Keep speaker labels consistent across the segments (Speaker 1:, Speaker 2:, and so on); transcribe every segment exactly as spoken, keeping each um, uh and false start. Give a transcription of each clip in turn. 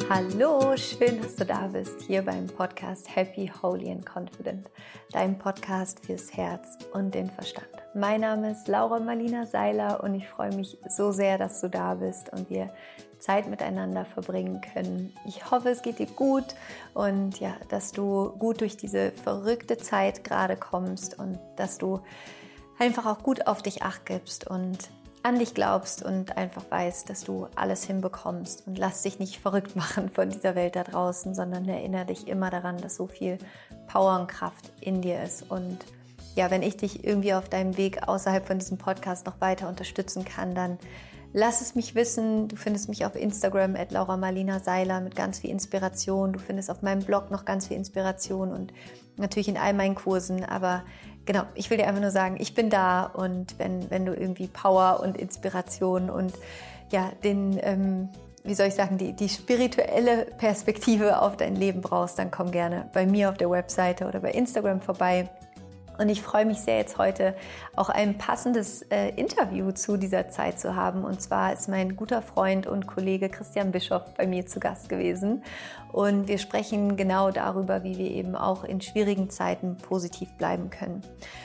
Speaker 1: Hallo, schön, dass du da bist, hier beim Podcast Happy, Holy and Confident, dein Podcast fürs Herz und den Verstand. Mein Name ist Laura Marlina Seiler und ich freue mich so sehr, dass du da bist und wir Zeit miteinander verbringen können. Ich hoffe, es geht dir gut und ja, dass du gut durch diese verrückte Zeit gerade kommst und dass du einfach auch gut auf dich Acht gibst und an dich glaubst und einfach weißt, dass du alles hinbekommst, und lass dich nicht verrückt machen von dieser Welt da draußen, sondern erinnere dich immer daran, dass so viel Power und Kraft in dir ist. Und ja, wenn ich dich irgendwie auf deinem Weg außerhalb von diesem Podcast noch weiter unterstützen kann, dann lass es mich wissen. Du findest mich auf Instagram at Laura Marlina Seiler mit ganz viel Inspiration. Du findest auf meinem Blog noch ganz viel Inspiration und natürlich in all meinen Kursen. Aber genau, ich will dir einfach nur sagen, ich bin da, und wenn, wenn du irgendwie Power und Inspiration und ja, den, ähm, wie soll ich sagen, die, die spirituelle Perspektive auf dein Leben brauchst, dann komm gerne bei mir auf der Webseite oder bei Instagram vorbei. Und ich freue mich sehr, jetzt heute auch ein passendes äh, Interview zu dieser Zeit zu haben. Und zwar ist mein guter Freund und Kollege Christian Bischoff bei mir zu Gast gewesen. Und wir sprechen genau darüber, wie wir eben auch in schwierigen Zeiten positiv bleiben können.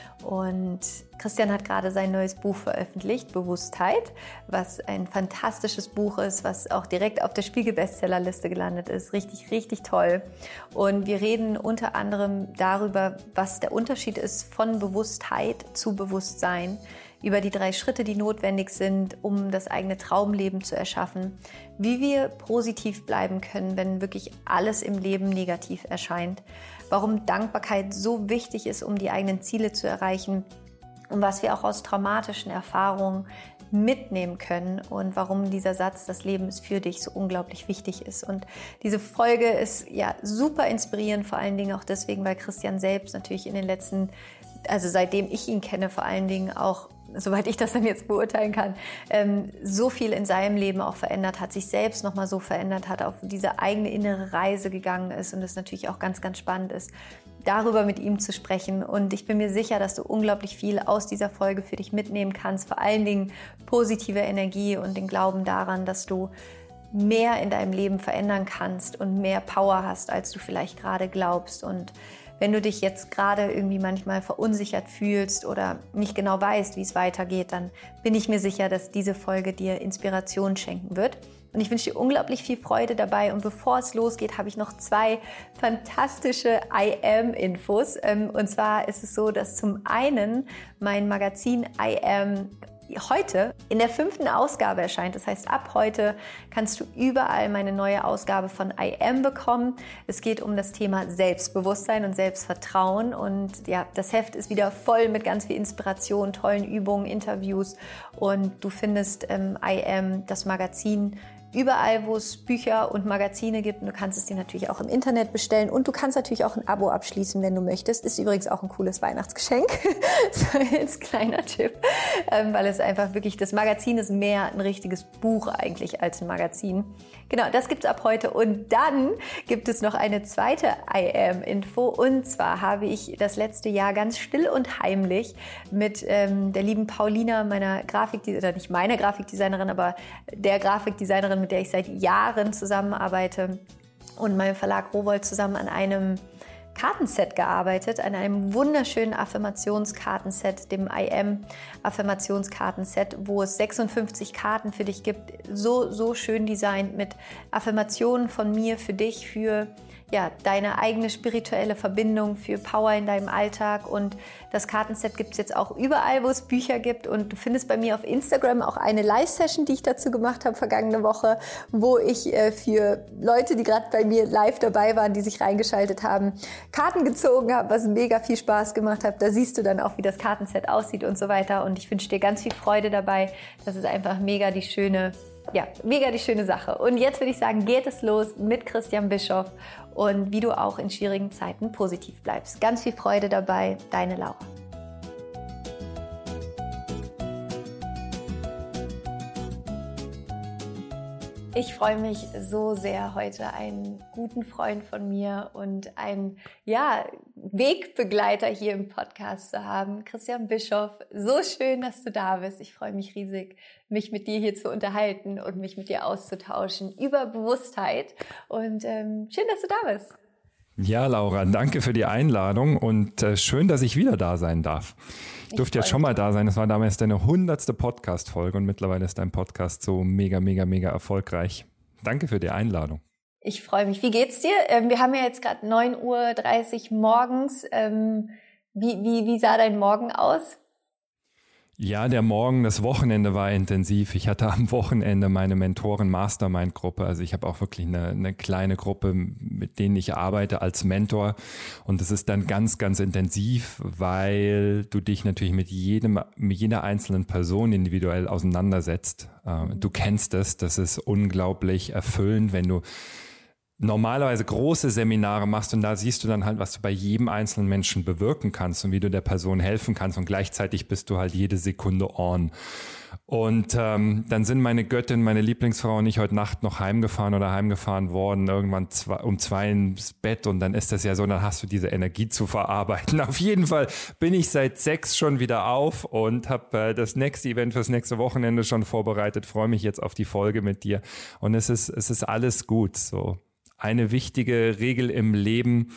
Speaker 1: Und Christian hat gerade sein neues Buch veröffentlicht, Bewusstheit, was ein fantastisches Buch ist, was auch direkt auf der Spiegel-Bestsellerliste gelandet ist. Richtig, richtig toll. Und wir reden unter anderem darüber, was der Unterschied ist von Bewusstheit zu Bewusstsein, über die drei Schritte, die notwendig sind, um das eigene Traumleben zu erschaffen, wie wir positiv bleiben können, wenn wirklich alles im Leben negativ erscheint, warum Dankbarkeit so wichtig ist, um die eigenen Ziele zu erreichen, und was wir auch aus traumatischen Erfahrungen mitnehmen können und warum dieser Satz, das Leben ist für dich, so unglaublich wichtig ist. Und diese Folge ist ja super inspirierend, vor allen Dingen auch deswegen, weil Christian selbst natürlich in den letzten, also seitdem ich ihn kenne, vor allen Dingen auch, soweit ich das dann jetzt beurteilen kann, ähm, so viel in seinem Leben auch verändert hat, sich selbst nochmal so verändert hat, auf diese eigene innere Reise gegangen ist, und es natürlich auch ganz, ganz spannend ist, darüber mit ihm zu sprechen. Und ich bin mir sicher, dass du unglaublich viel aus dieser Folge für dich mitnehmen kannst, vor allen Dingen positive Energie und den Glauben daran, dass du mehr in deinem Leben verändern kannst und mehr Power hast, als du vielleicht gerade glaubst. Und wenn du dich jetzt gerade irgendwie manchmal verunsichert fühlst oder nicht genau weißt, wie es weitergeht, dann bin ich mir sicher, dass diese Folge dir Inspiration schenken wird. Und ich wünsche dir unglaublich viel Freude dabei. Und bevor es losgeht, habe ich noch zwei fantastische I Am-Infos. Und zwar ist es so, dass zum einen mein Magazin I Am heute in der fünften Ausgabe erscheint. Das heißt, ab heute kannst du überall meine neue Ausgabe von I Am bekommen. Es geht um das Thema Selbstbewusstsein und Selbstvertrauen. Und ja, das Heft ist wieder voll mit ganz viel Inspiration, tollen Übungen, Interviews. Und du findest ähm, I Am, das Magazin, überall, wo es Bücher und Magazine gibt. Und du kannst es dir natürlich auch im Internet bestellen. Und du kannst natürlich auch ein Abo abschließen, wenn du möchtest. Ist übrigens auch ein cooles Weihnachtsgeschenk. So als kleiner Tipp. Ähm, weil es einfach wirklich, das Magazin ist mehr ein richtiges Buch eigentlich als ein Magazin. Genau, das gibt's ab heute. Und dann gibt es noch eine zweite I Am-Info. Und zwar habe ich das letzte Jahr ganz still und heimlich mit ähm, der lieben Paulina, meiner Grafikdesignerin, oder nicht meiner Grafikdesignerin, aber der Grafikdesignerin, mit der ich seit Jahren zusammenarbeite, und meinem Verlag Rowohlt zusammen an einem Kartenset gearbeitet, an einem wunderschönen Affirmationskartenset, dem I Am Affirmationskartenset, wo es sechsundfünfzig Karten für dich gibt, so, so schön designt mit Affirmationen von mir für dich, für ja, deine eigene spirituelle Verbindung, für Power in deinem Alltag. Und das Kartenset gibt es jetzt auch überall, wo es Bücher gibt. Und du findest bei mir auf Instagram auch eine Live-Session, die ich dazu gemacht habe vergangene Woche, wo ich äh, für Leute, die gerade bei mir live dabei waren, die sich reingeschaltet haben, Karten gezogen habe, was mega viel Spaß gemacht hat. Da siehst du dann auch, wie das Kartenset aussieht und so weiter. Und ich wünsche dir ganz viel Freude dabei. Das ist einfach mega die schöne Ja, mega die schöne Sache. Und jetzt würde ich sagen, geht es los mit Christian Bischoff und wie du auch in schwierigen Zeiten positiv bleibst. Ganz viel Freude dabei, deine Laura. Ich freue mich so sehr, heute einen guten Freund von mir und einen ja, Wegbegleiter hier im Podcast zu haben, Christian Bischoff. So schön, dass du da bist. Ich freue mich riesig, mich mit dir hier zu unterhalten und mich mit dir auszutauschen über Bewusstheit. Und ähm, schön, dass du da bist.
Speaker 2: Ja, Laura, danke für die Einladung und äh, schön, dass ich wieder da sein darf. Ich durfte jetzt schon mal da sein. Das war damals deine hundertste Podcast-Folge und mittlerweile ist dein Podcast so mega, mega, mega erfolgreich. Danke für die Einladung.
Speaker 1: Ich freue mich. Wie geht's dir? Ähm, wir haben ja jetzt gerade neun Uhr dreißig morgens. Ähm, wie, wie, wie sah dein Morgen aus?
Speaker 2: Ja, der Morgen, das Wochenende war intensiv. Ich hatte am Wochenende meine Mentoren-Mastermind-Gruppe. Also ich habe auch wirklich eine, eine kleine Gruppe, mit denen ich arbeite als Mentor. Und das ist dann ganz, ganz intensiv, weil du dich natürlich mit jedem, mit jeder einzelnen Person individuell auseinandersetzt. Du kennst es, das ist unglaublich erfüllend, wenn du normalerweise große Seminare machst und da siehst du dann halt, was du bei jedem einzelnen Menschen bewirken kannst und wie du der Person helfen kannst und gleichzeitig bist du halt jede Sekunde on. Und ähm, dann sind meine Göttin, meine Lieblingsfrau und ich heute Nacht noch heimgefahren oder heimgefahren worden, irgendwann zwei, um zwei ins Bett und dann ist das ja so, dann hast du diese Energie zu verarbeiten. Auf jeden Fall bin ich seit sechs schon wieder auf und habe äh, das nächste Event fürs nächste Wochenende schon vorbereitet, freue mich jetzt auf die Folge mit dir und es ist, es ist alles gut so. Eine wichtige Regel im Leben,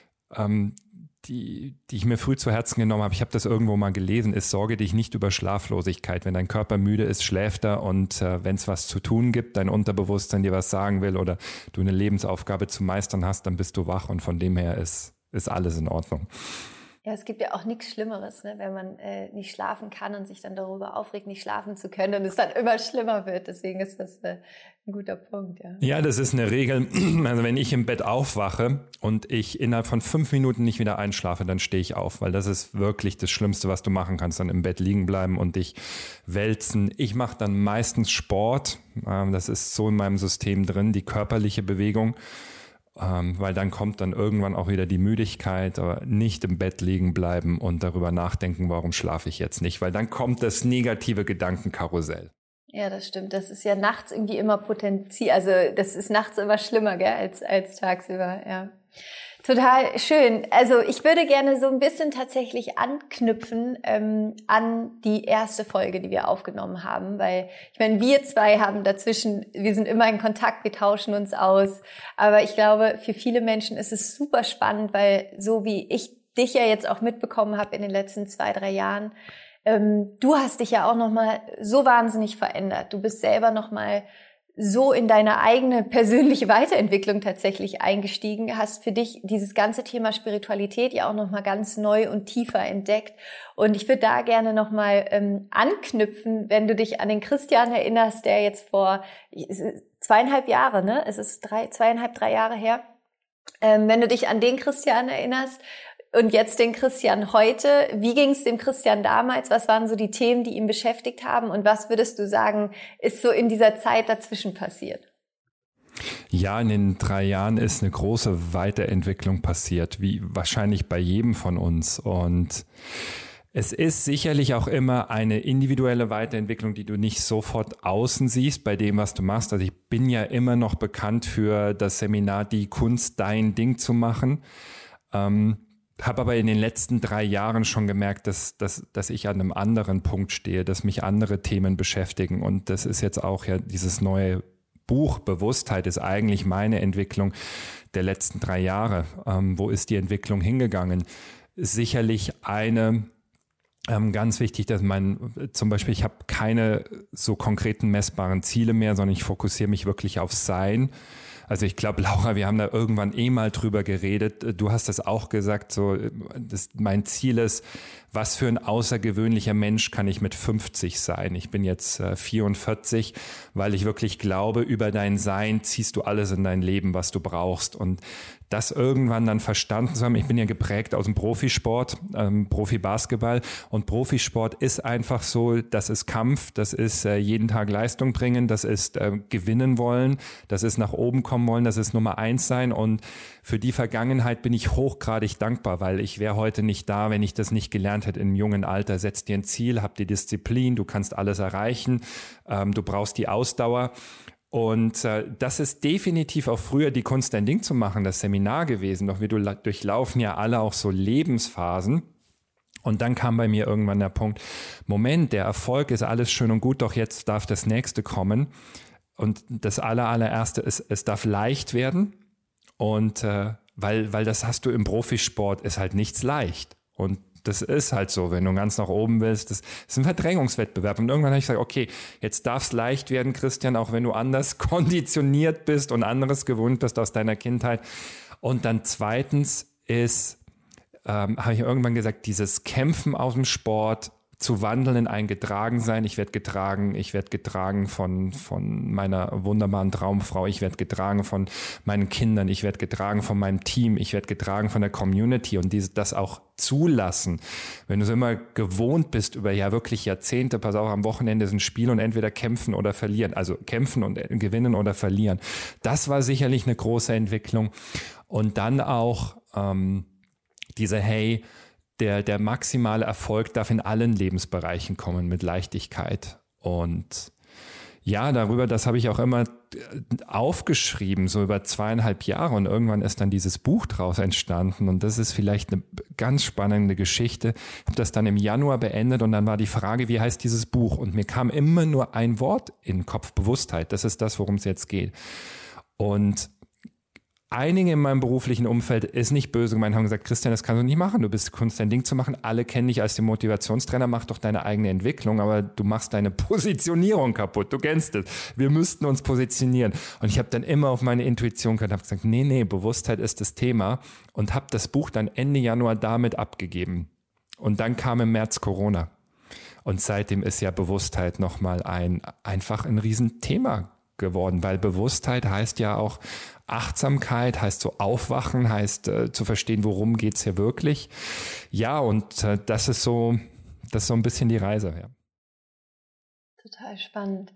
Speaker 2: ähm, die, die ich mir früh zu Herzen genommen habe, ich habe das irgendwo mal gelesen, ist, sorge dich nicht über Schlaflosigkeit. Wenn dein Körper müde ist, schläft er und äh, wenn es was zu tun gibt, dein Unterbewusstsein dir was sagen will oder du eine Lebensaufgabe zu meistern hast, dann bist du wach und von dem her ist, ist alles in Ordnung.
Speaker 1: Ja, es gibt ja auch nichts Schlimmeres, ne, wenn man äh, nicht schlafen kann und sich dann darüber aufregt, nicht schlafen zu können und es dann immer schlimmer wird. Deswegen ist das äh, ein guter Punkt, ja.
Speaker 2: Ja, das ist eine Regel. Also wenn ich im Bett aufwache und ich innerhalb von fünf Minuten nicht wieder einschlafe, dann stehe ich auf, weil das ist wirklich das Schlimmste, was du machen kannst, dann im Bett liegen bleiben und dich wälzen. Ich mache dann meistens Sport. Das ist so in meinem System drin, die körperliche Bewegung. Ähm, weil dann kommt dann irgendwann auch wieder die Müdigkeit, aber nicht im Bett liegen bleiben und darüber nachdenken, warum schlafe ich jetzt nicht, weil dann kommt das negative Gedankenkarussell.
Speaker 1: Ja, das stimmt. Das ist ja nachts irgendwie immer potenziell, also das ist nachts immer schlimmer, gell, als, als tagsüber, ja. Total schön. Also ich würde gerne so ein bisschen tatsächlich anknüpfen ähm, an die erste Folge, die wir aufgenommen haben, weil ich meine, wir zwei haben dazwischen, wir sind immer in Kontakt, wir tauschen uns aus, aber ich glaube, für viele Menschen ist es super spannend, weil so wie ich dich ja jetzt auch mitbekommen habe in den letzten zwei, drei Jahren, ähm, du hast dich ja auch nochmal so wahnsinnig verändert. Du bist selber nochmal so in deine eigene persönliche Weiterentwicklung tatsächlich eingestiegen, hast für dich dieses ganze Thema Spiritualität ja auch nochmal ganz neu und tiefer entdeckt. Und ich würde da gerne nochmal ähm, anknüpfen, wenn du dich an den Christian erinnerst, der jetzt vor zweieinhalb Jahre, ne? Es ist drei, zweieinhalb, drei Jahre her. Ähm, wenn du dich an den Christian erinnerst, und jetzt den Christian heute. Wie ging es dem Christian damals? Was waren so die Themen, die ihn beschäftigt haben? Und was würdest du sagen, ist so in dieser Zeit dazwischen passiert?
Speaker 2: Ja, in den drei Jahren ist eine große Weiterentwicklung passiert, wie wahrscheinlich bei jedem von uns. Und es ist sicherlich auch immer eine individuelle Weiterentwicklung, die du nicht sofort außen siehst bei dem, was du machst. Also ich bin ja immer noch bekannt für das Seminar Die Kunst, dein Ding zu machen. Ähm, Habe aber in den letzten drei Jahren schon gemerkt, dass, dass, dass ich an einem anderen Punkt stehe, dass mich andere Themen beschäftigen. Und das ist jetzt auch ja dieses neue Buch Bewusstheit ist eigentlich meine Entwicklung der letzten drei Jahre. Ähm, wo ist die Entwicklung hingegangen? Ist sicherlich eine, ähm, ganz wichtig, dass man zum Beispiel, ich habe keine so konkreten messbaren Ziele mehr, sondern ich fokussiere mich wirklich auf Sein. Also ich glaube, Laura, wir haben da irgendwann eh mal drüber geredet. Du hast das auch gesagt, so, das, mein Ziel ist, was für ein außergewöhnlicher Mensch kann ich mit fünfzig sein? Ich bin jetzt äh, vierundvierzig, weil ich wirklich glaube, über dein Sein ziehst du alles in dein Leben, was du brauchst. Und das irgendwann dann verstanden zu haben. Ich bin ja geprägt aus dem Profisport, ähm, Profi-Basketball, und Profisport ist einfach so, das ist Kampf, das ist äh, jeden Tag Leistung bringen, das ist äh, gewinnen wollen, das ist nach oben kommen wollen, das ist Nummer eins sein, und für die Vergangenheit bin ich hochgradig dankbar, weil ich wäre heute nicht da, wenn ich das nicht gelernt hätte im jungen Alter. Setz dir ein Ziel, hab die Disziplin, du kannst alles erreichen, ähm, du brauchst die Ausdauer. Und äh, das ist definitiv auch früher die Kunst, dein Ding zu machen, das Seminar gewesen. Doch wir durchlaufen ja alle auch so Lebensphasen. Und dann kam bei mir irgendwann der Punkt, Moment, der Erfolg ist alles schön und gut, doch jetzt darf das Nächste kommen. Und das aller, allererste ist, es darf leicht werden. Und äh, weil, weil das hast du im Profisport, ist halt nichts leicht. Und das ist halt so, wenn du ganz nach oben willst, das ist ein Verdrängungswettbewerb. Und irgendwann habe ich gesagt, okay, jetzt darf es leicht werden, Christian, auch wenn du anders konditioniert bist und anderes gewohnt bist aus deiner Kindheit. Und dann zweitens ist, ähm, habe ich irgendwann gesagt, dieses Kämpfen aus dem Sport zu wandeln in ein Getragensein. Ich werde getragen, ich werde getragen von, von meiner wunderbaren Traumfrau, ich werde getragen von meinen Kindern, ich werde getragen von meinem Team, ich werde getragen von der Community und dieses, das auch zulassen. Wenn du so immer gewohnt bist über ja wirklich Jahrzehnte, pass auf, am Wochenende ist ein Spiel und entweder kämpfen oder verlieren, also kämpfen und gewinnen oder verlieren. Das war sicherlich eine große Entwicklung. Und dann auch ähm, diese, hey, Der, der maximale Erfolg darf in allen Lebensbereichen kommen mit Leichtigkeit. Und ja, darüber, das habe ich auch immer aufgeschrieben, so über zweieinhalb Jahre. Und irgendwann ist dann dieses Buch draus entstanden. Und das ist vielleicht eine ganz spannende Geschichte. Ich habe das dann im Januar beendet und dann war die Frage, wie heißt dieses Buch? Und mir kam immer nur ein Wort in den Kopf, Bewusstheit. Das ist das, worum es jetzt geht. Und einige in meinem beruflichen Umfeld, ist nicht böse gemeint, haben gesagt, Christian, das kannst du nicht machen, du bist Kunst, dein Ding zu machen. Alle kennen dich als den Motivationstrainer, mach doch deine eigene Entwicklung, aber du machst deine Positionierung kaputt, du kennst es. Wir müssten uns positionieren. Und ich habe dann immer auf meine Intuition gehört, habe gesagt, nee, nee, Bewusstheit ist das Thema und habe das Buch dann Ende Januar damit abgegeben. Und dann kam im März Corona. Und seitdem ist ja Bewusstheit nochmal ein, einfach ein Riesenthema geworden, weil Bewusstheit heißt ja auch Achtsamkeit, heißt so aufwachen, heißt äh, zu verstehen, worum geht's hier wirklich. Ja, und äh, das ist so, das ist so ein bisschen die Reise. Ja.
Speaker 1: Total spannend.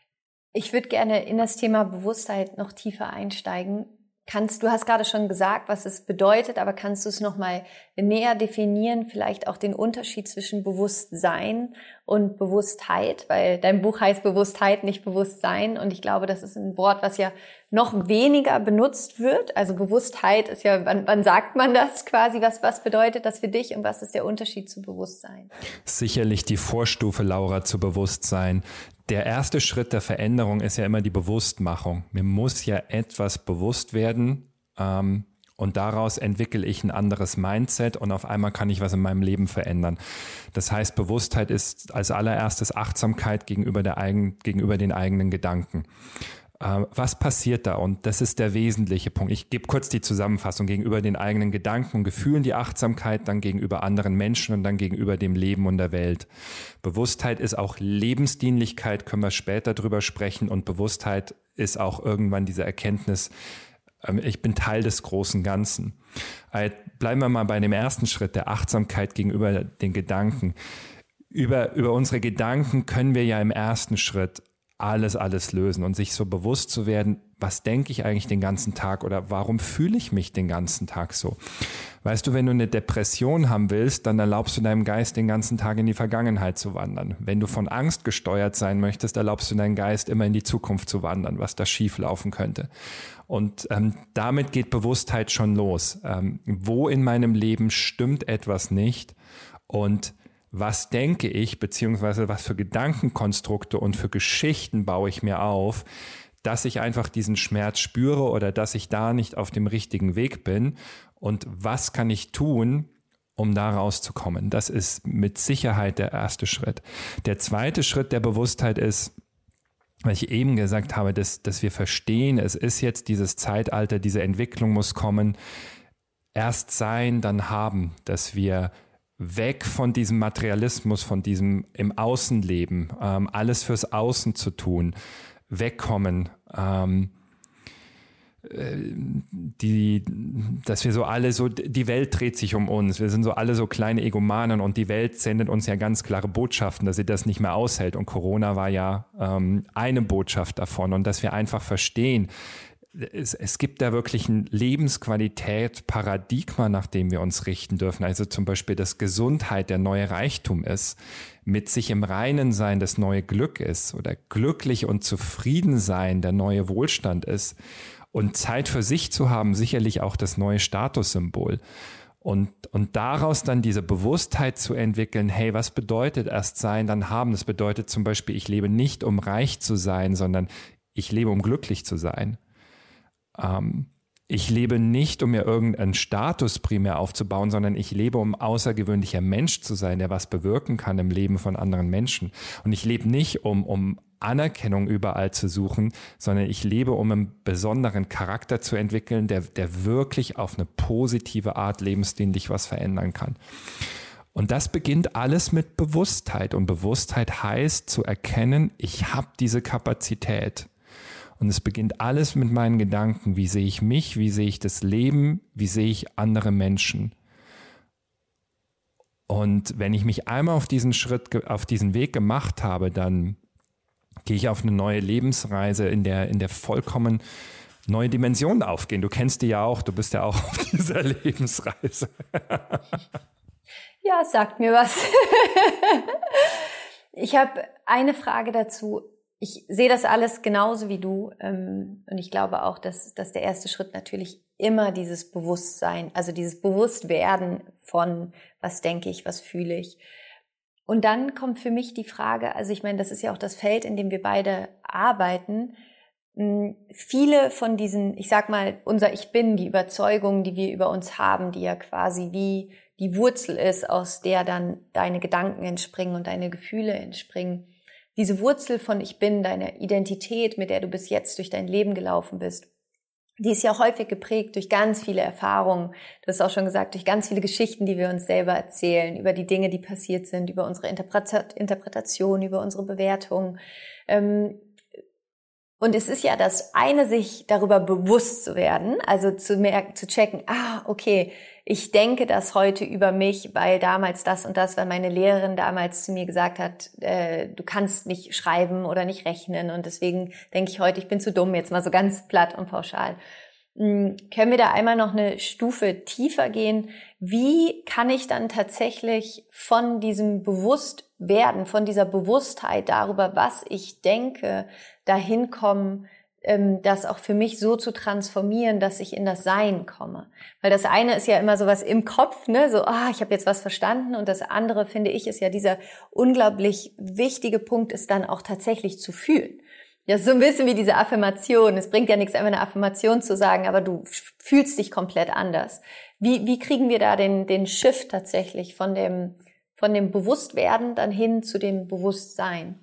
Speaker 1: Ich würde gerne in das Thema Bewusstheit noch tiefer einsteigen. Kannst, du hast gerade schon gesagt, was es bedeutet, aber kannst du es nochmal näher definieren, vielleicht auch den Unterschied zwischen Bewusstsein und Bewusstheit, weil dein Buch heißt Bewusstheit, nicht Bewusstsein und ich glaube, das ist ein Wort, was ja noch weniger benutzt wird. Also Bewusstheit ist ja, wann, wann sagt man das quasi, was, was bedeutet das für dich und was ist der Unterschied zu Bewusstsein? Sicherlich die Vorstufe, Laura, zu Bewusstsein. Der erste Schritt der Veränderung ist ja immer die Bewusstmachung. Mir muss ja etwas bewusst werden ähm, und daraus entwickle ich ein anderes Mindset und auf einmal kann ich was in meinem Leben verändern. Das heißt, Bewusstheit ist als allererstes Achtsamkeit gegenüber, der eigen, gegenüber den eigenen Gedanken. Äh, was passiert da? Und das ist der wesentliche Punkt. Ich gebe kurz die Zusammenfassung gegenüber den eigenen Gedanken und Gefühlen, die Achtsamkeit, dann gegenüber anderen Menschen und dann gegenüber dem Leben und der Welt. Bewusstheit ist auch Lebensdienlichkeit, können wir später drüber sprechen. Und Bewusstheit ist auch irgendwann diese Erkenntnis, äh, ich bin Teil des großen Ganzen. Äh, bleiben wir mal bei dem ersten Schritt, der Achtsamkeit gegenüber den Gedanken. Über, über unsere Gedanken können wir ja im ersten Schritt alles, alles lösen und sich so bewusst zu werden, was denke ich eigentlich den ganzen Tag oder warum fühle ich mich den ganzen Tag so? Weißt du, wenn du eine Depression haben willst, dann erlaubst du deinem Geist den ganzen Tag in die Vergangenheit zu wandern. Wenn du von Angst gesteuert sein möchtest, erlaubst du deinem Geist immer in die Zukunft zu wandern, was da schief laufen könnte. Und ähm, damit geht Bewusstheit schon los. Ähm, wo in meinem Leben stimmt etwas nicht und was denke ich, beziehungsweise was für Gedankenkonstrukte und für Geschichten baue ich mir auf, dass ich einfach diesen Schmerz spüre oder dass ich da nicht auf dem richtigen Weg bin und was kann ich tun, um da rauszukommen. Das ist mit Sicherheit der erste Schritt. Der zweite Schritt der Bewusstheit ist, weil ich eben gesagt habe, dass, dass wir verstehen, es ist jetzt dieses Zeitalter, diese Entwicklung muss kommen, erst sein, dann haben, dass wir weg von diesem Materialismus, von diesem im Außenleben, ähm, alles fürs Außen zu tun, wegkommen, ähm, äh, die, dass wir so alle so, die Welt dreht sich um uns, wir sind so alle so kleine Egomanen und die Welt sendet uns ja ganz klare Botschaften, dass sie das nicht mehr aushält und Corona war ja ähm, eine Botschaft davon und dass wir einfach verstehen,
Speaker 2: es, es gibt da wirklich ein Lebensqualität, Paradigma, nach dem wir uns richten dürfen. Also zum Beispiel, dass Gesundheit der neue Reichtum ist, mit sich im Reinen sein das neue Glück ist oder glücklich und zufrieden sein der neue Wohlstand ist und Zeit für sich zu haben, sicherlich auch das neue Statussymbol. Und, und daraus dann diese Bewusstheit zu entwickeln, hey, was bedeutet erst sein, dann haben? Das bedeutet zum Beispiel, ich lebe nicht, um reich zu sein, sondern ich lebe, um glücklich zu sein. Ähm, ich lebe nicht, um mir irgendeinen Status primär aufzubauen, sondern ich lebe, um außergewöhnlicher Mensch zu sein, der was bewirken kann im Leben von anderen Menschen. Und ich lebe nicht, um, um Anerkennung überall zu suchen, sondern ich lebe, um einen besonderen Charakter zu entwickeln, der, der wirklich auf eine positive Art lebensdienlich was verändern kann. Und das beginnt alles mit Bewusstheit. Und Bewusstheit heißt zu erkennen, ich habe diese Kapazität. Und es beginnt alles mit meinen Gedanken. Wie sehe ich mich? Wie sehe ich das Leben? Wie sehe ich andere Menschen? Und wenn ich mich einmal auf diesen Schritt, auf diesen Weg gemacht habe, dann gehe ich auf eine neue Lebensreise, in der, in der vollkommen neue Dimensionen aufgehen. Du kennst die ja auch, du bist ja auch auf dieser Lebensreise.
Speaker 1: Ja, sagt mir was. Ich habe eine Frage dazu. Ich sehe das alles genauso wie du und ich glaube auch, dass, dass der erste Schritt natürlich immer dieses Bewusstsein, also dieses Bewusstwerden von was denke ich, was fühle ich. Und dann kommt für mich die Frage, also ich meine, das ist ja auch das Feld, in dem wir beide arbeiten. Viele von diesen, ich sag mal, unser Ich Bin, die Überzeugungen, die wir über uns haben, die ja quasi wie die Wurzel ist, aus der dann deine Gedanken entspringen und deine Gefühle entspringen. Diese Wurzel von Ich Bin, deine Identität, mit der du bis jetzt durch dein Leben gelaufen bist, die ist ja häufig geprägt durch ganz viele Erfahrungen. Du hast auch schon gesagt, durch ganz viele Geschichten, die wir uns selber erzählen, über die Dinge, die passiert sind, über unsere Interpretation, über unsere Bewertung. Und es ist ja das eine, sich darüber bewusst zu werden, also zu merken, zu checken, ah, okay, ich denke das heute über mich, weil damals das und das, weil meine Lehrerin damals zu mir gesagt hat, äh, du kannst nicht schreiben oder nicht rechnen und deswegen denke ich heute, ich bin zu dumm, jetzt mal so ganz platt und pauschal. Hm, können wir da einmal noch eine Stufe tiefer gehen? Wie kann ich dann tatsächlich von diesem Bewusstwerden, von dieser Bewusstheit darüber, was ich denke, dahin kommen, das auch für mich so zu transformieren, dass ich in das Sein komme. Weil das eine ist ja immer sowas im Kopf, ne, so, ah, ich habe jetzt was verstanden, und das andere, finde ich, ist ja dieser unglaublich wichtige Punkt, ist dann auch tatsächlich zu fühlen. Ja, so ein bisschen wie diese Affirmation. Es bringt ja nichts, einfach eine Affirmation zu sagen, aber du fühlst dich komplett anders. Wie, wie kriegen wir da den, den Shift tatsächlich von dem, von dem Bewusstwerden dann hin zu dem Bewusstsein?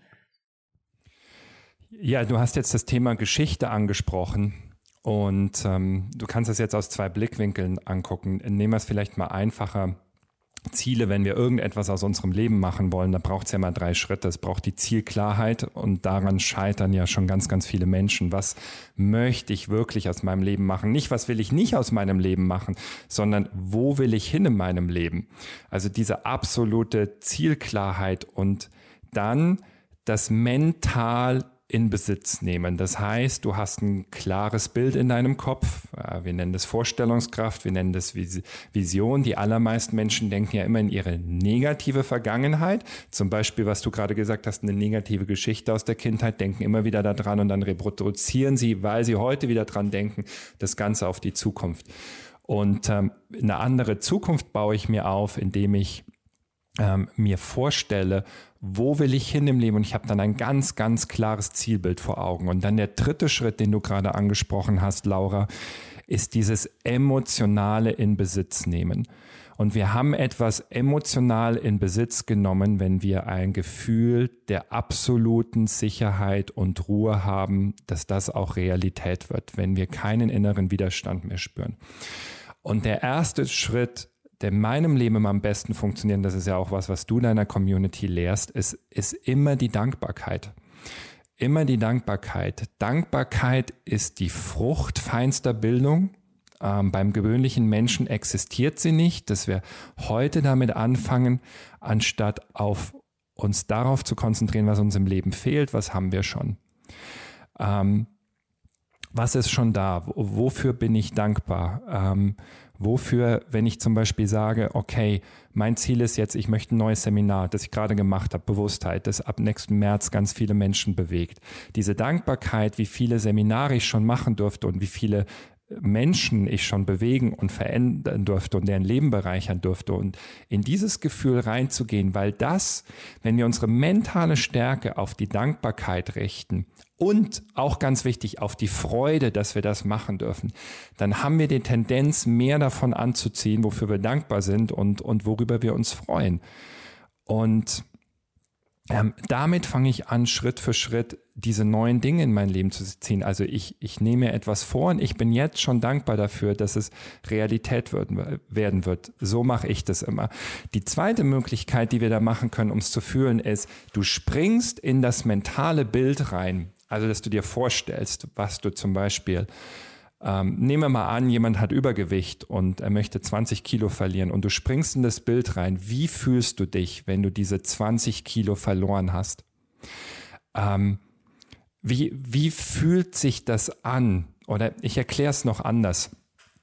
Speaker 2: Ja, du hast jetzt das Thema Geschichte angesprochen und ähm, du kannst das jetzt aus zwei Blickwinkeln angucken. Nehmen wir es vielleicht mal einfacher. Ziele, wenn wir irgendetwas aus unserem Leben machen wollen, da braucht es ja mal drei Schritte. Es braucht die Zielklarheit und daran scheitern ja schon ganz, ganz viele Menschen. Was möchte ich wirklich aus meinem Leben machen? Nicht, was will ich nicht aus meinem Leben machen, sondern wo will ich hin in meinem Leben? Also diese absolute Zielklarheit und dann das mental in Besitz nehmen. Das heißt, du hast ein klares Bild in deinem Kopf. Wir nennen das Vorstellungskraft, wir nennen das Vision. Die allermeisten Menschen denken ja immer in ihre negative Vergangenheit. Zum Beispiel, was du gerade gesagt hast, eine negative Geschichte aus der Kindheit, denken immer wieder daran und dann reproduzieren sie, weil sie heute wieder dran denken, das Ganze auf die Zukunft. Und ähm, eine andere Zukunft baue ich mir auf, indem ich ähm, mir vorstelle, wo will ich hin im Leben? Und ich habe dann ein ganz, ganz klares Zielbild vor Augen. Und dann der dritte Schritt, den du gerade angesprochen hast, Laura, ist dieses emotionale in Besitz nehmen. Und wir haben etwas emotional in Besitz genommen, wenn wir ein Gefühl der absoluten Sicherheit und Ruhe haben, dass das auch Realität wird, wenn wir keinen inneren Widerstand mehr spüren. Und der erste Schritt, der in meinem Leben am besten funktioniert, das ist ja auch was, was du deiner Community lehrst, ist, ist immer die Dankbarkeit. Immer die Dankbarkeit. Dankbarkeit ist die Frucht feinster Bildung. Ähm, beim gewöhnlichen Menschen existiert sie nicht, dass wir heute damit anfangen, anstatt auf uns darauf zu konzentrieren, was uns im Leben fehlt, was haben wir schon. Ähm, Was ist schon da? Wofür bin ich dankbar? Ähm, wofür, wenn ich zum Beispiel sage, okay, mein Ziel ist jetzt, ich möchte ein neues Seminar, das ich gerade gemacht habe, Bewusstheit, das ab nächsten März ganz viele Menschen bewegt. Diese Dankbarkeit, wie viele Seminare ich schon machen durfte und wie viele Menschen ich schon bewegen und verändern durfte und deren Leben bereichern durfte und in dieses Gefühl reinzugehen, weil das, wenn wir unsere mentale Stärke auf die Dankbarkeit richten und auch ganz wichtig auf die Freude, dass wir das machen dürfen, dann haben wir die Tendenz, mehr davon anzuziehen, wofür wir dankbar sind und, und worüber wir uns freuen. Und Ähm, damit fange ich an, Schritt für Schritt diese neuen Dinge in mein Leben zu ziehen. Also ich, ich nehme mir etwas vor und ich bin jetzt schon dankbar dafür, dass es Realität wird, werden wird. So mache ich das immer. Die zweite Möglichkeit, die wir da machen können, um es zu fühlen, ist, du springst in das mentale Bild rein. Also dass du dir vorstellst, was du zum Beispiel Ähm, nehmen wir mal an, jemand hat Übergewicht und er möchte zwanzig Kilo verlieren und du springst in das Bild rein. Wie fühlst du dich, wenn du diese zwanzig Kilo verloren hast? Ähm, wie, wie fühlt sich das an? Oder ich erkläre es noch anders.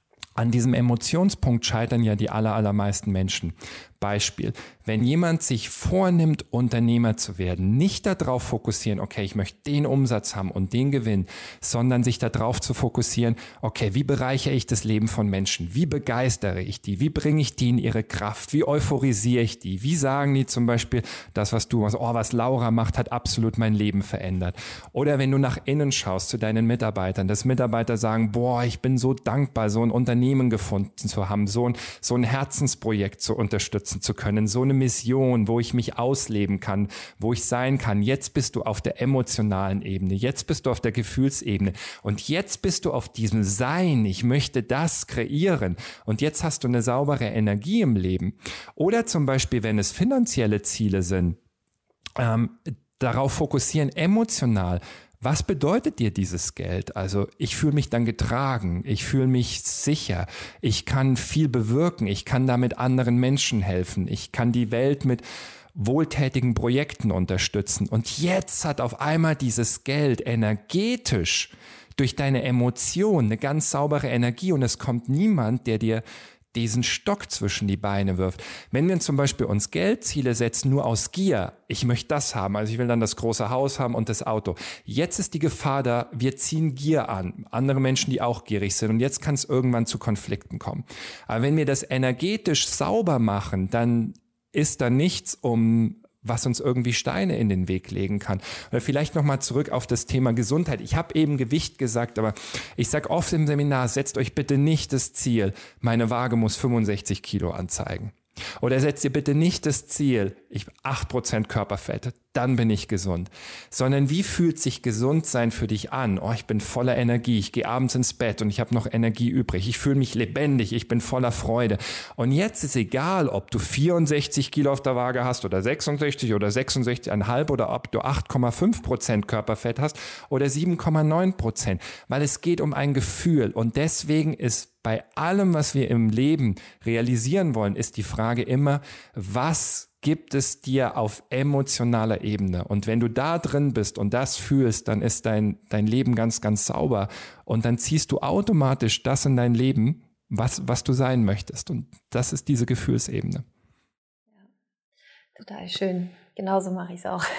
Speaker 2: An diesem Emotionspunkt scheitern ja die aller, allermeisten Menschen. Beispiel, wenn jemand sich vornimmt, Unternehmer zu werden, nicht darauf fokussieren, okay, ich möchte den Umsatz haben und den Gewinn, sondern sich darauf zu fokussieren, okay, wie bereichere ich das Leben von Menschen? Wie begeistere ich die? Wie bringe ich die in ihre Kraft? Wie euphorisiere ich die? Wie sagen die zum Beispiel, das, was du machst, oh, was Laura macht, hat absolut mein Leben verändert. Oder wenn du nach innen schaust zu deinen Mitarbeitern, dass Mitarbeiter sagen, boah, ich bin so dankbar, so ein Unternehmen gefunden zu haben, so ein, so ein Herzensprojekt zu unterstützen zu können, so eine Mission, wo ich mich ausleben kann, wo ich sein kann. Jetzt bist du auf der emotionalen Ebene, jetzt bist du auf der Gefühlsebene und jetzt bist du auf diesem Sein, ich möchte das kreieren und jetzt hast du eine saubere Energie im Leben. Oder zum Beispiel, wenn es finanzielle Ziele sind, ähm, darauf fokussieren emotional. Was bedeutet dir dieses Geld? Also ich fühle mich dann getragen, ich fühle mich sicher, ich kann viel bewirken, ich kann damit anderen Menschen helfen, ich kann die Welt mit wohltätigen Projekten unterstützen. Und jetzt hat auf einmal dieses Geld energetisch durch deine Emotion eine ganz saubere Energie und es kommt niemand, der dir diesen Stock zwischen die Beine wirft. Wenn wir zum Beispiel uns Geldziele setzen, nur aus Gier, ich möchte das haben, also ich will dann das große Haus haben und das Auto. Jetzt ist die Gefahr da, wir ziehen Gier an, andere Menschen, die auch gierig sind und jetzt kann es irgendwann zu Konflikten kommen. Aber wenn wir das energetisch sauber machen, dann ist da nichts, um was uns irgendwie Steine in den Weg legen kann. Oder vielleicht nochmal zurück auf das Thema Gesundheit. Ich habe eben Gewicht gesagt, aber ich sage oft im Seminar, setzt euch bitte nicht das Ziel, meine Waage muss fünfundsechzig Kilo anzeigen. Oder setzt ihr bitte nicht das Ziel, ich acht Prozent Körperfett, dann bin ich gesund. Sondern wie fühlt sich gesund sein für dich an? Oh, ich bin voller Energie, ich gehe abends ins Bett und ich habe noch Energie übrig. Ich fühle mich lebendig, ich bin voller Freude. Und jetzt ist egal, ob du vierundsechzig Kilo auf der Waage hast oder sechsundsechzig oder sechsundsechzig Komma fünf oder ob du acht Komma fünf Prozent Körperfett hast oder sieben Komma neun Prozent. Weil es geht um ein Gefühl und deswegen ist bei allem, was wir im Leben realisieren wollen, ist die Frage immer, was gibt es dir auf emotionaler Ebene? Und wenn du da drin bist und das fühlst, dann ist dein, dein Leben ganz, ganz sauber. Und dann ziehst du automatisch das in dein Leben, was, was du sein möchtest. Und das ist diese Gefühlsebene.
Speaker 1: Ja, total schön. Genauso mache ich es auch.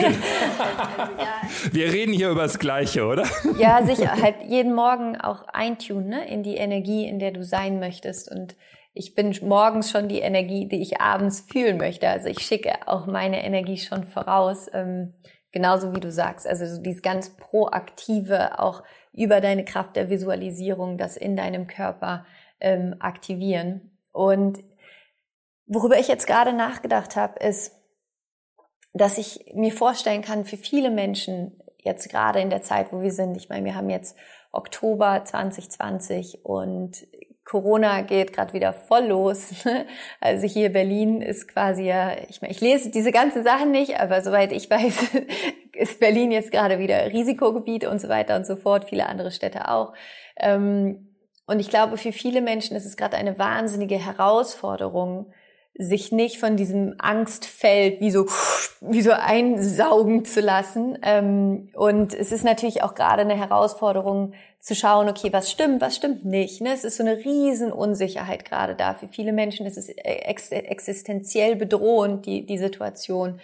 Speaker 2: Wir reden hier über das Gleiche, oder?
Speaker 1: Ja, sicher. Halt jeden Morgen auch eintunen, ne, in die Energie, in der du sein möchtest. Und ich bin morgens schon die Energie, die ich abends fühlen möchte. Also ich schicke auch meine Energie schon voraus, ähm, genauso wie du sagst. Also so dieses ganz Proaktive, auch über deine Kraft der Visualisierung, das in deinem Körper ähm, aktivieren. Und worüber ich jetzt gerade nachgedacht habe, ist, dass ich mir vorstellen kann, für viele Menschen, jetzt gerade in der Zeit, wo wir sind, ich meine, wir haben jetzt Oktober zwanzig zwanzig und Corona geht gerade wieder voll los. Also hier Berlin ist quasi ja, ich meine, ich lese diese ganzen Sachen nicht, aber soweit ich weiß, ist Berlin jetzt gerade wieder Risikogebiet und so weiter und so fort, viele andere Städte auch. Und ich glaube, für viele Menschen ist es gerade eine wahnsinnige Herausforderung, sich nicht von diesem Angstfeld wie so, wie so einsaugen zu lassen. Und es ist natürlich auch gerade eine Herausforderung zu schauen, okay, was stimmt, was stimmt nicht. Es ist so eine riesen Unsicherheit gerade da. Für viele Menschen ist es existenziell bedrohend, die, die Situation.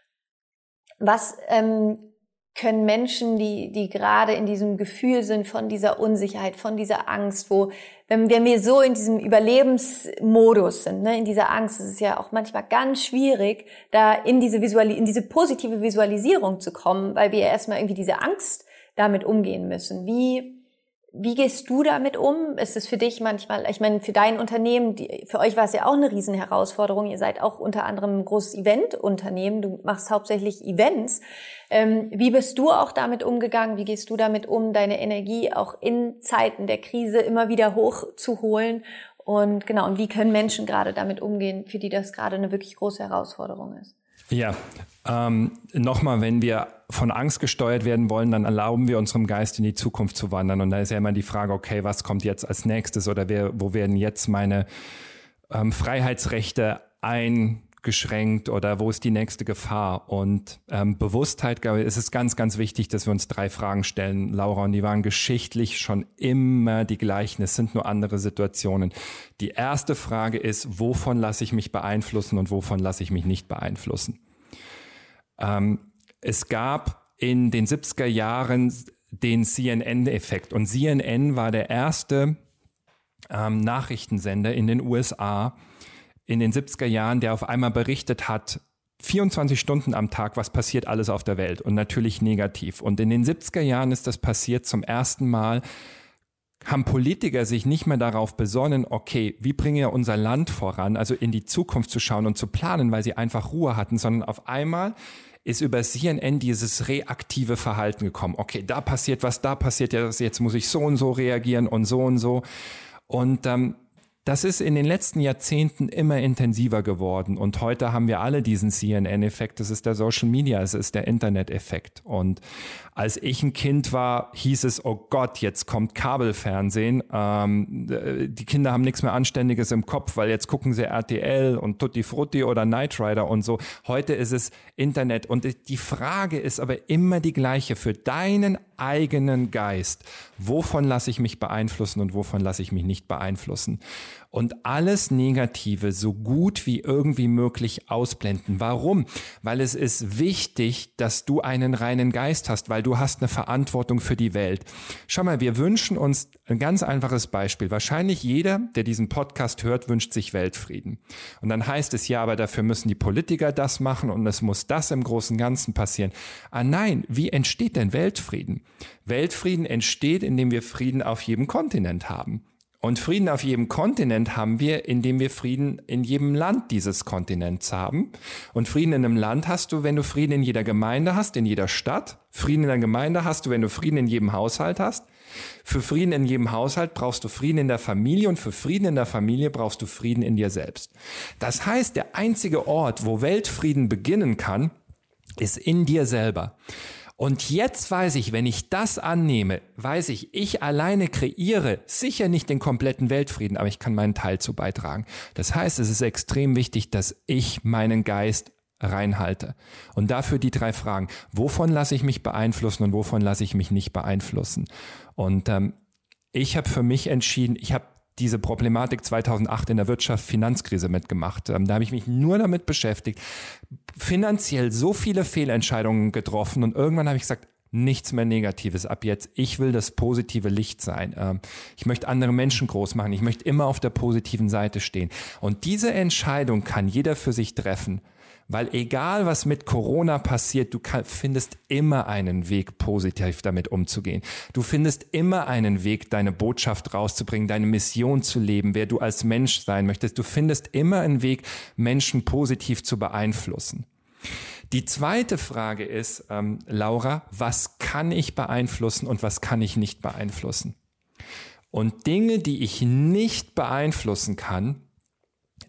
Speaker 1: Was ähm, können Menschen, die die gerade in diesem Gefühl sind von dieser Unsicherheit, von dieser Angst, wo, wenn, wenn wir so in diesem Überlebensmodus sind, ne, in dieser Angst, ist es ja auch manchmal ganz schwierig, da in diese Visuali- in diese positive Visualisierung zu kommen, weil wir ja erstmal irgendwie diese Angst damit umgehen müssen. Wie Wie gehst du damit um? Ist es für dich manchmal, ich meine, für dein Unternehmen, die, für euch war es ja auch eine Riesenherausforderung. Ihr seid auch unter anderem ein großes Eventunternehmen. Du machst hauptsächlich Events. Ähm, wie bist du auch damit umgegangen? Wie gehst du damit um, deine Energie auch in Zeiten der Krise immer wieder hochzuholen? Und genau, und wie können Menschen gerade damit umgehen, für die das gerade eine wirklich große Herausforderung ist?
Speaker 2: Ja, ähm, nochmal, wenn wir von Angst gesteuert werden wollen, dann erlauben wir unserem Geist in die Zukunft zu wandern. Und da ist ja immer die Frage, okay, was kommt jetzt als nächstes oder wer, wo werden jetzt meine ähm, Freiheitsrechte eingeschränkt oder wo ist die nächste Gefahr? Und ähm, Bewusstheit, glaube ich, ist es ganz, ganz wichtig, dass wir uns drei Fragen stellen, Laura, und die waren geschichtlich schon immer die gleichen. Es sind nur andere Situationen. Die erste Frage ist, wovon lasse ich mich beeinflussen und wovon lasse ich mich nicht beeinflussen? Ähm, es gab in den siebziger Jahren den C N N-Effekt und C N N war der erste ähm, Nachrichtensender in den U S A in den siebziger Jahren, der auf einmal berichtet hat, vierundzwanzig Stunden am Tag, was passiert alles auf der Welt und natürlich negativ. Und in den siebziger Jahren ist das passiert zum ersten Mal, haben Politiker sich nicht mehr darauf besonnen, okay, wie bringen wir unser Land voran, also in die Zukunft zu schauen und zu planen, weil sie einfach Ruhe hatten, sondern auf einmal ist über C N N dieses reaktive Verhalten gekommen. Okay, da passiert was, da passiert ja was, jetzt muss ich so und so reagieren und so und so. Und ähm, das ist in den letzten Jahrzehnten immer intensiver geworden und heute haben wir alle diesen C N N-Effekt, das ist der Social Media, es ist der Internet-Effekt. Und als ich ein Kind war, hieß es, oh Gott, jetzt kommt Kabelfernsehen, ähm, die Kinder haben nichts mehr Anständiges im Kopf, weil jetzt gucken sie R T L und Tutti Frutti oder Knight Rider und so. Heute ist es Internet und die Frage ist aber immer die gleiche für deinen eigenen Geist. Wovon lasse ich mich beeinflussen und wovon lasse ich mich nicht beeinflussen? Und alles Negative so gut wie irgendwie möglich ausblenden. Warum? Weil es ist wichtig, dass du einen reinen Geist hast, weil du hast eine Verantwortung für die Welt. Schau mal, wir wünschen uns ein ganz einfaches Beispiel. Wahrscheinlich jeder, der diesen Podcast hört, wünscht sich Weltfrieden. Und dann heißt es, ja, aber dafür müssen die Politiker das machen und es muss das im Großen und Ganzen passieren. Ah nein, wie entsteht denn Weltfrieden? Weltfrieden entsteht, indem wir Frieden auf jedem Kontinent haben. Und Frieden auf jedem Kontinent haben wir, indem wir Frieden in jedem Land dieses Kontinents haben. Und Frieden in einem Land hast du, wenn du Frieden in jeder Gemeinde hast, in jeder Stadt. Frieden in der Gemeinde hast du, wenn du Frieden in jedem Haushalt hast. Für Frieden in jedem Haushalt brauchst du Frieden in der Familie und für Frieden in der Familie brauchst du Frieden in dir selbst. Das heißt, der einzige Ort, wo Weltfrieden beginnen kann, ist in dir selber. Und jetzt weiß ich, wenn ich das annehme, weiß ich, ich alleine kreiere sicher nicht den kompletten Weltfrieden, aber ich kann meinen Teil zu beitragen. Das heißt, es ist extrem wichtig, dass ich meinen Geist reinhalte. Und dafür die drei Fragen. Wovon lasse ich mich beeinflussen und wovon lasse ich mich nicht beeinflussen? Und ähm, ich habe für mich entschieden, ich habe diese Problematik zweitausendacht in der Wirtschaftsfinanzkrise mitgemacht. Da habe ich mich nur damit beschäftigt, finanziell so viele Fehlentscheidungen getroffen und irgendwann habe ich gesagt, nichts mehr Negatives ab jetzt. Ich will das positive Licht sein. Ich möchte andere Menschen groß machen. Ich möchte immer auf der positiven Seite stehen. Und diese Entscheidung kann jeder für sich treffen. Weil egal, was mit Corona passiert, du kann, findest immer einen Weg, positiv damit umzugehen. Du findest immer einen Weg, deine Botschaft rauszubringen, deine Mission zu leben, wer du als Mensch sein möchtest. Du findest immer einen Weg, Menschen positiv zu beeinflussen. Die zweite Frage ist, ähm, Laura, was kann ich beeinflussen und was kann ich nicht beeinflussen? Und Dinge, die ich nicht beeinflussen kann,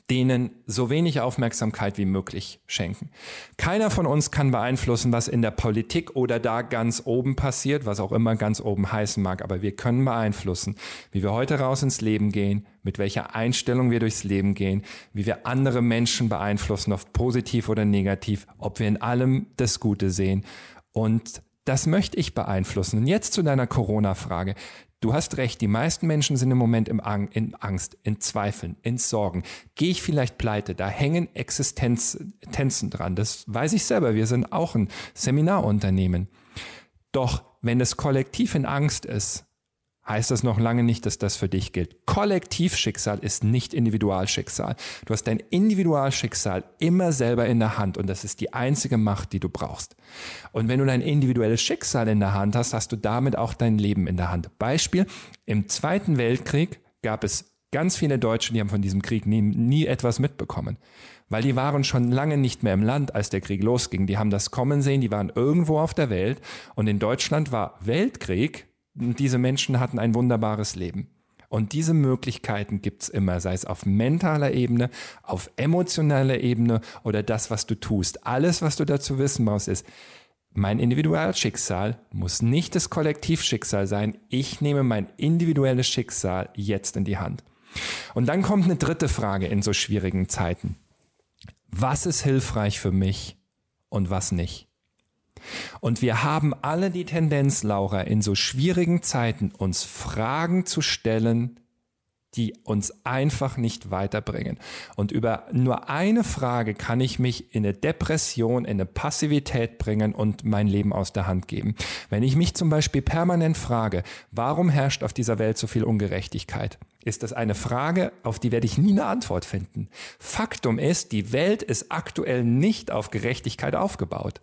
Speaker 2: denen so wenig Aufmerksamkeit wie möglich schenken. Keiner von uns kann beeinflussen, was in der Politik oder da ganz oben passiert, was auch immer ganz oben heißen mag, aber wir können beeinflussen, wie wir heute raus ins Leben gehen, mit welcher Einstellung wir durchs Leben gehen, wie wir andere Menschen beeinflussen, ob positiv oder negativ, ob wir in allem das Gute sehen. Und das möchte ich beeinflussen. Und jetzt zu deiner Corona-Frage. Du hast recht, die meisten Menschen sind im Moment im Ang- in Angst, in Zweifeln, in Sorgen. Gehe ich vielleicht pleite? Da hängen Existenzen dran. Das weiß ich selber. Wir sind auch ein Seminarunternehmen. Doch wenn das Kollektiv in Angst ist, heißt das noch lange nicht, dass das für dich gilt. Kollektivschicksal ist nicht Individualschicksal. Du hast dein Individualschicksal immer selber in der Hand und das ist die einzige Macht, die du brauchst. Und wenn du dein individuelles Schicksal in der Hand hast, hast du damit auch dein Leben in der Hand. Beispiel, im Zweiten Weltkrieg gab es ganz viele Deutsche, die haben von diesem Krieg nie, nie etwas mitbekommen. Weil die waren schon lange nicht mehr im Land, als der Krieg losging. Die haben das kommen sehen, die waren irgendwo auf der Welt und in Deutschland war Weltkrieg. Und diese Menschen hatten ein wunderbares Leben. Und diese Möglichkeiten gibt's immer, sei es auf mentaler Ebene, auf emotionaler Ebene oder das, was du tust. Alles, was du dazu wissen musst, ist, mein Individualschicksal muss nicht das Kollektivschicksal sein. Ich nehme mein individuelles Schicksal jetzt in die Hand. Und dann kommt eine dritte Frage in so schwierigen Zeiten. Was ist hilfreich für mich und was nicht? Und wir haben alle die Tendenz, Laura, in so schwierigen Zeiten uns Fragen zu stellen, die uns einfach nicht weiterbringen. Und über nur eine Frage kann ich mich in eine Depression, in eine Passivität bringen und mein Leben aus der Hand geben. Wenn ich mich zum Beispiel permanent frage, warum herrscht auf dieser Welt so viel Ungerechtigkeit? Ist das eine Frage, auf die werde ich nie eine Antwort finden. Faktum ist, die Welt ist aktuell nicht auf Gerechtigkeit aufgebaut.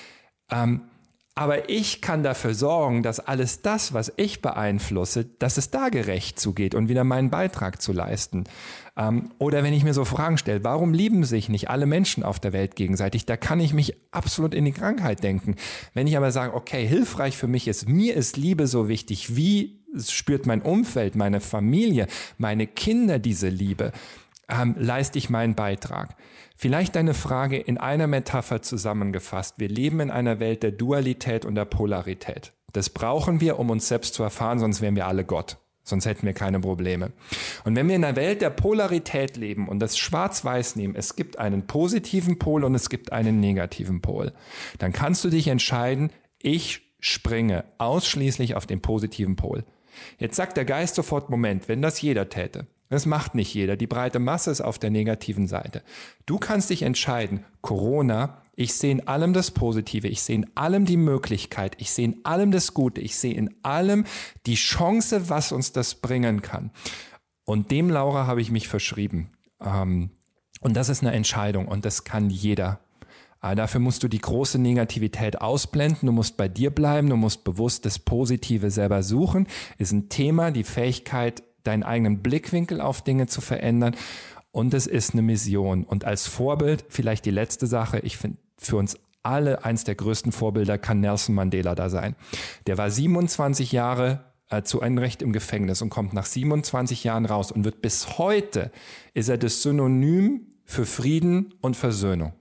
Speaker 2: Ähm, aber ich kann dafür sorgen, dass alles das, was ich beeinflusse, dass es da gerecht zugeht und wieder meinen Beitrag zu leisten. Ähm, oder wenn ich mir so Fragen stelle, warum lieben sich nicht alle Menschen auf der Welt gegenseitig? Da kann ich mich absolut in die Krankheit denken. Wenn ich aber sage, okay, hilfreich für mich ist, mir ist Liebe so wichtig, wie spürt mein Umfeld, meine Familie, meine Kinder diese Liebe? Ähm, leiste ich meinen Beitrag? Vielleicht eine Frage in einer Metapher zusammengefasst. Wir leben in einer Welt der Dualität und der Polarität. Das brauchen wir, um uns selbst zu erfahren, sonst wären wir alle Gott. Sonst hätten wir keine Probleme. Und wenn wir in einer Welt der Polarität leben und das Schwarz-Weiß nehmen, es gibt einen positiven Pol und es gibt einen negativen Pol, dann kannst du dich entscheiden, ich springe ausschließlich auf den positiven Pol. Jetzt sagt der Geist sofort, Moment, wenn das jeder täte. Das macht nicht jeder. Die breite Masse ist auf der negativen Seite. Du kannst dich entscheiden, Corona, ich sehe in allem das Positive, ich sehe in allem die Möglichkeit, ich sehe in allem das Gute, ich sehe in allem die Chance, was uns das bringen kann. Und dem, Laura, habe ich mich verschrieben. Und das ist eine Entscheidung und das kann jeder. Aber dafür musst du die große Negativität ausblenden, du musst bei dir bleiben, du musst bewusst das Positive selber suchen. Ist ein Thema, die Fähigkeit, deinen eigenen Blickwinkel auf Dinge zu verändern und es ist eine Mission. Und als Vorbild, vielleicht die letzte Sache, ich finde für uns alle eins der größten Vorbilder kann Nelson Mandela da sein. Der war siebenundzwanzig Jahre äh, zu Unrecht im Gefängnis und kommt nach siebenundzwanzig Jahren raus und wird bis heute, ist er das Synonym für Frieden und Versöhnung.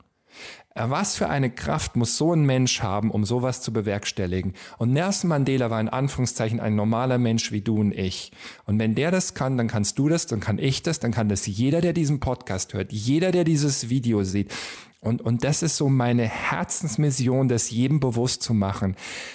Speaker 2: Was für eine Kraft muss so ein Mensch haben, um sowas zu bewerkstelligen? Und Nelson Mandela war in Anführungszeichen ein normaler Mensch wie du und ich. Und wenn der das kann, dann kannst du das, dann kann ich das, dann kann das jeder, der diesen Podcast hört, jeder, der dieses Video sieht. Und, und das ist so meine Herzensmission, das jedem bewusst zu machen.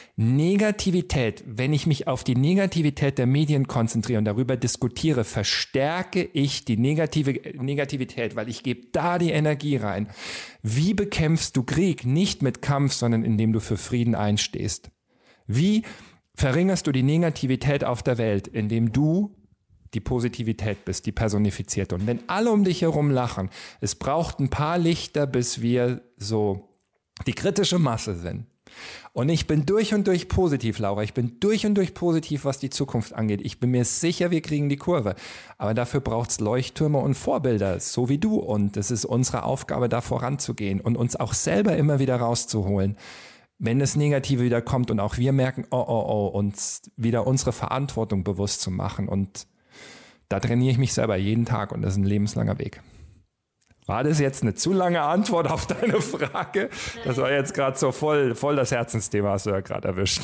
Speaker 2: Negativität, wenn ich mich auf die Negativität der Medien konzentriere und darüber diskutiere, verstärke ich die negative Negativität, weil ich gebe da die Energie rein. Wie bekämpfst du Krieg? Nicht mit Kampf, sondern indem du für Frieden einstehst. Wie verringerst du die Negativität auf der Welt? Indem du die Positivität bist, die personifizierte. Und wenn alle um dich herum lachen, es braucht ein paar Lichter, bis wir so die kritische Masse sind. Und ich bin durch und durch positiv, Laura. Ich bin durch und durch positiv, was die Zukunft angeht. Ich bin mir sicher, wir kriegen die Kurve. Aber dafür braucht es Leuchttürme und Vorbilder, so wie du. Und es ist unsere Aufgabe, da voranzugehen und uns auch selber immer wieder rauszuholen. Wenn das Negative wieder kommt und auch wir merken, oh, oh, oh, uns wieder unsere Verantwortung bewusst zu machen. Und da trainiere ich mich selber jeden Tag und das ist ein lebenslanger Weg. War das jetzt eine zu lange Antwort auf deine Frage? Das war jetzt gerade so voll, voll das Herzensthema, hast du ja gerade erwischt.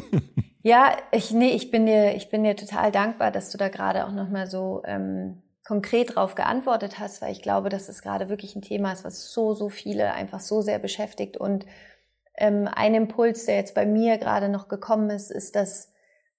Speaker 1: Ja, ich, nee, ich bin dir, ich bin dir total dankbar, dass du da gerade auch nochmal so ähm, konkret drauf geantwortet hast, weil ich glaube, dass es gerade wirklich ein Thema ist, was so, so viele einfach so sehr beschäftigt. Und ähm, ein Impuls, der jetzt bei mir gerade noch gekommen ist, ist, dass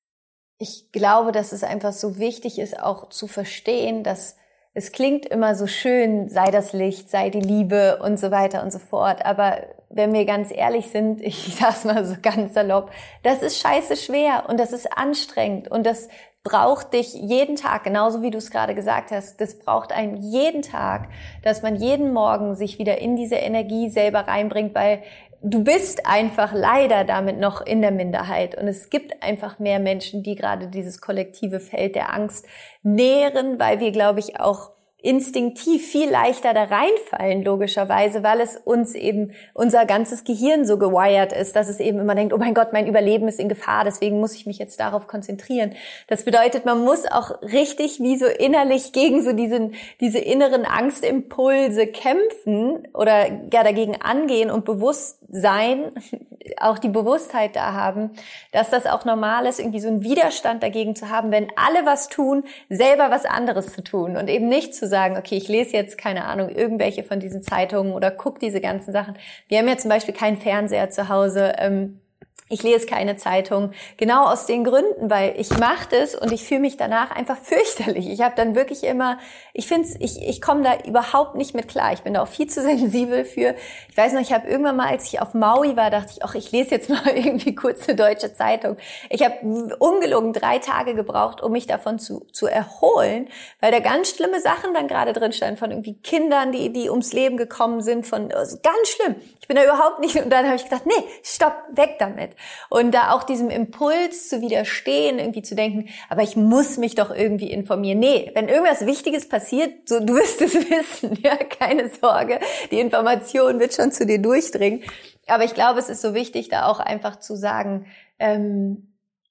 Speaker 1: ich glaube, dass es einfach so wichtig ist, auch zu verstehen, dass es klingt immer so schön, sei das Licht, sei die Liebe und so weiter und so fort. Aber wenn wir ganz ehrlich sind, ich sag's mal so ganz salopp, das ist scheiße schwer und das ist anstrengend und das braucht dich jeden Tag, genauso wie du es gerade gesagt hast. Das braucht einen jeden Tag, dass man jeden Morgen sich wieder in diese Energie selber reinbringt, weil du bist einfach leider damit noch in der Minderheit und es gibt einfach mehr Menschen, die gerade dieses kollektive Feld der Angst nähren, weil wir, glaube ich, auch instinktiv viel leichter da reinfallen, logischerweise, weil es uns eben, unser ganzes Gehirn so gewired ist, dass es eben immer denkt, oh mein Gott, mein Überleben ist in Gefahr, deswegen muss ich mich jetzt darauf konzentrieren. Das bedeutet, man muss auch richtig wie so innerlich gegen so diesen, diese inneren Angstimpulse kämpfen oder ja dagegen angehen und bewusst sein, auch die Bewusstheit da haben, dass das auch normal ist, irgendwie so einen Widerstand dagegen zu haben, wenn alle was tun, selber was anderes zu tun und eben nicht zu sagen, okay, ich lese jetzt, keine Ahnung, irgendwelche von diesen Zeitungen oder gucke diese ganzen Sachen. Wir haben ja zum Beispiel keinen Fernseher zu Hause, ähm, ich lese keine Zeitung, genau aus den Gründen, weil ich mache das und ich fühle mich danach einfach fürchterlich. Ich habe dann wirklich immer, ich finde ich ich komme da überhaupt nicht mit klar. Ich bin da auch viel zu sensibel für. Ich weiß noch, ich habe irgendwann mal, als ich auf Maui war, dachte ich, ach, ich lese jetzt mal irgendwie kurz eine deutsche Zeitung. Ich habe ungelogen drei Tage gebraucht, um mich davon zu zu erholen, weil da ganz schlimme Sachen dann gerade drin standen, von irgendwie Kindern, die die ums Leben gekommen sind, von also ganz schlimm. Ich bin da überhaupt nicht, und dann habe ich gedacht, nee, stopp, weg damit. Und da auch diesem Impuls zu widerstehen, irgendwie zu denken, aber ich muss mich doch irgendwie informieren. Nee, wenn irgendwas Wichtiges passiert, so du wirst es wissen, ja, keine Sorge, die Information wird schon zu dir durchdringen. Aber ich glaube, es ist so wichtig, da auch einfach zu sagen, ähm,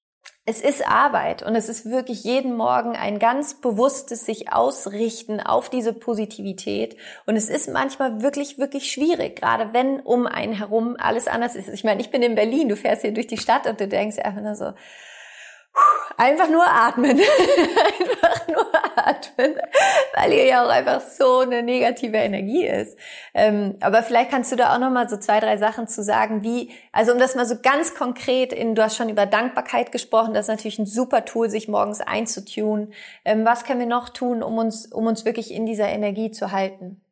Speaker 1: es ist Arbeit und es ist wirklich jeden Morgen ein ganz bewusstes sich ausrichten auf diese Positivität. Und es ist manchmal wirklich, wirklich schwierig, gerade wenn um einen herum alles anders ist. Ich meine, ich bin in Berlin, du fährst hier durch die Stadt und du denkst einfach nur so, einfach nur atmen, einfach nur atmen, weil hier ja auch einfach so eine negative Energie ist. Ähm, aber vielleicht kannst du da auch noch mal so zwei, drei Sachen zu sagen, wie, also um das mal so ganz konkret in, du hast schon über Dankbarkeit gesprochen, das ist natürlich ein super Tool, sich morgens einzutunen. Ähm, was können wir noch tun, um uns, um uns wirklich in dieser Energie zu halten?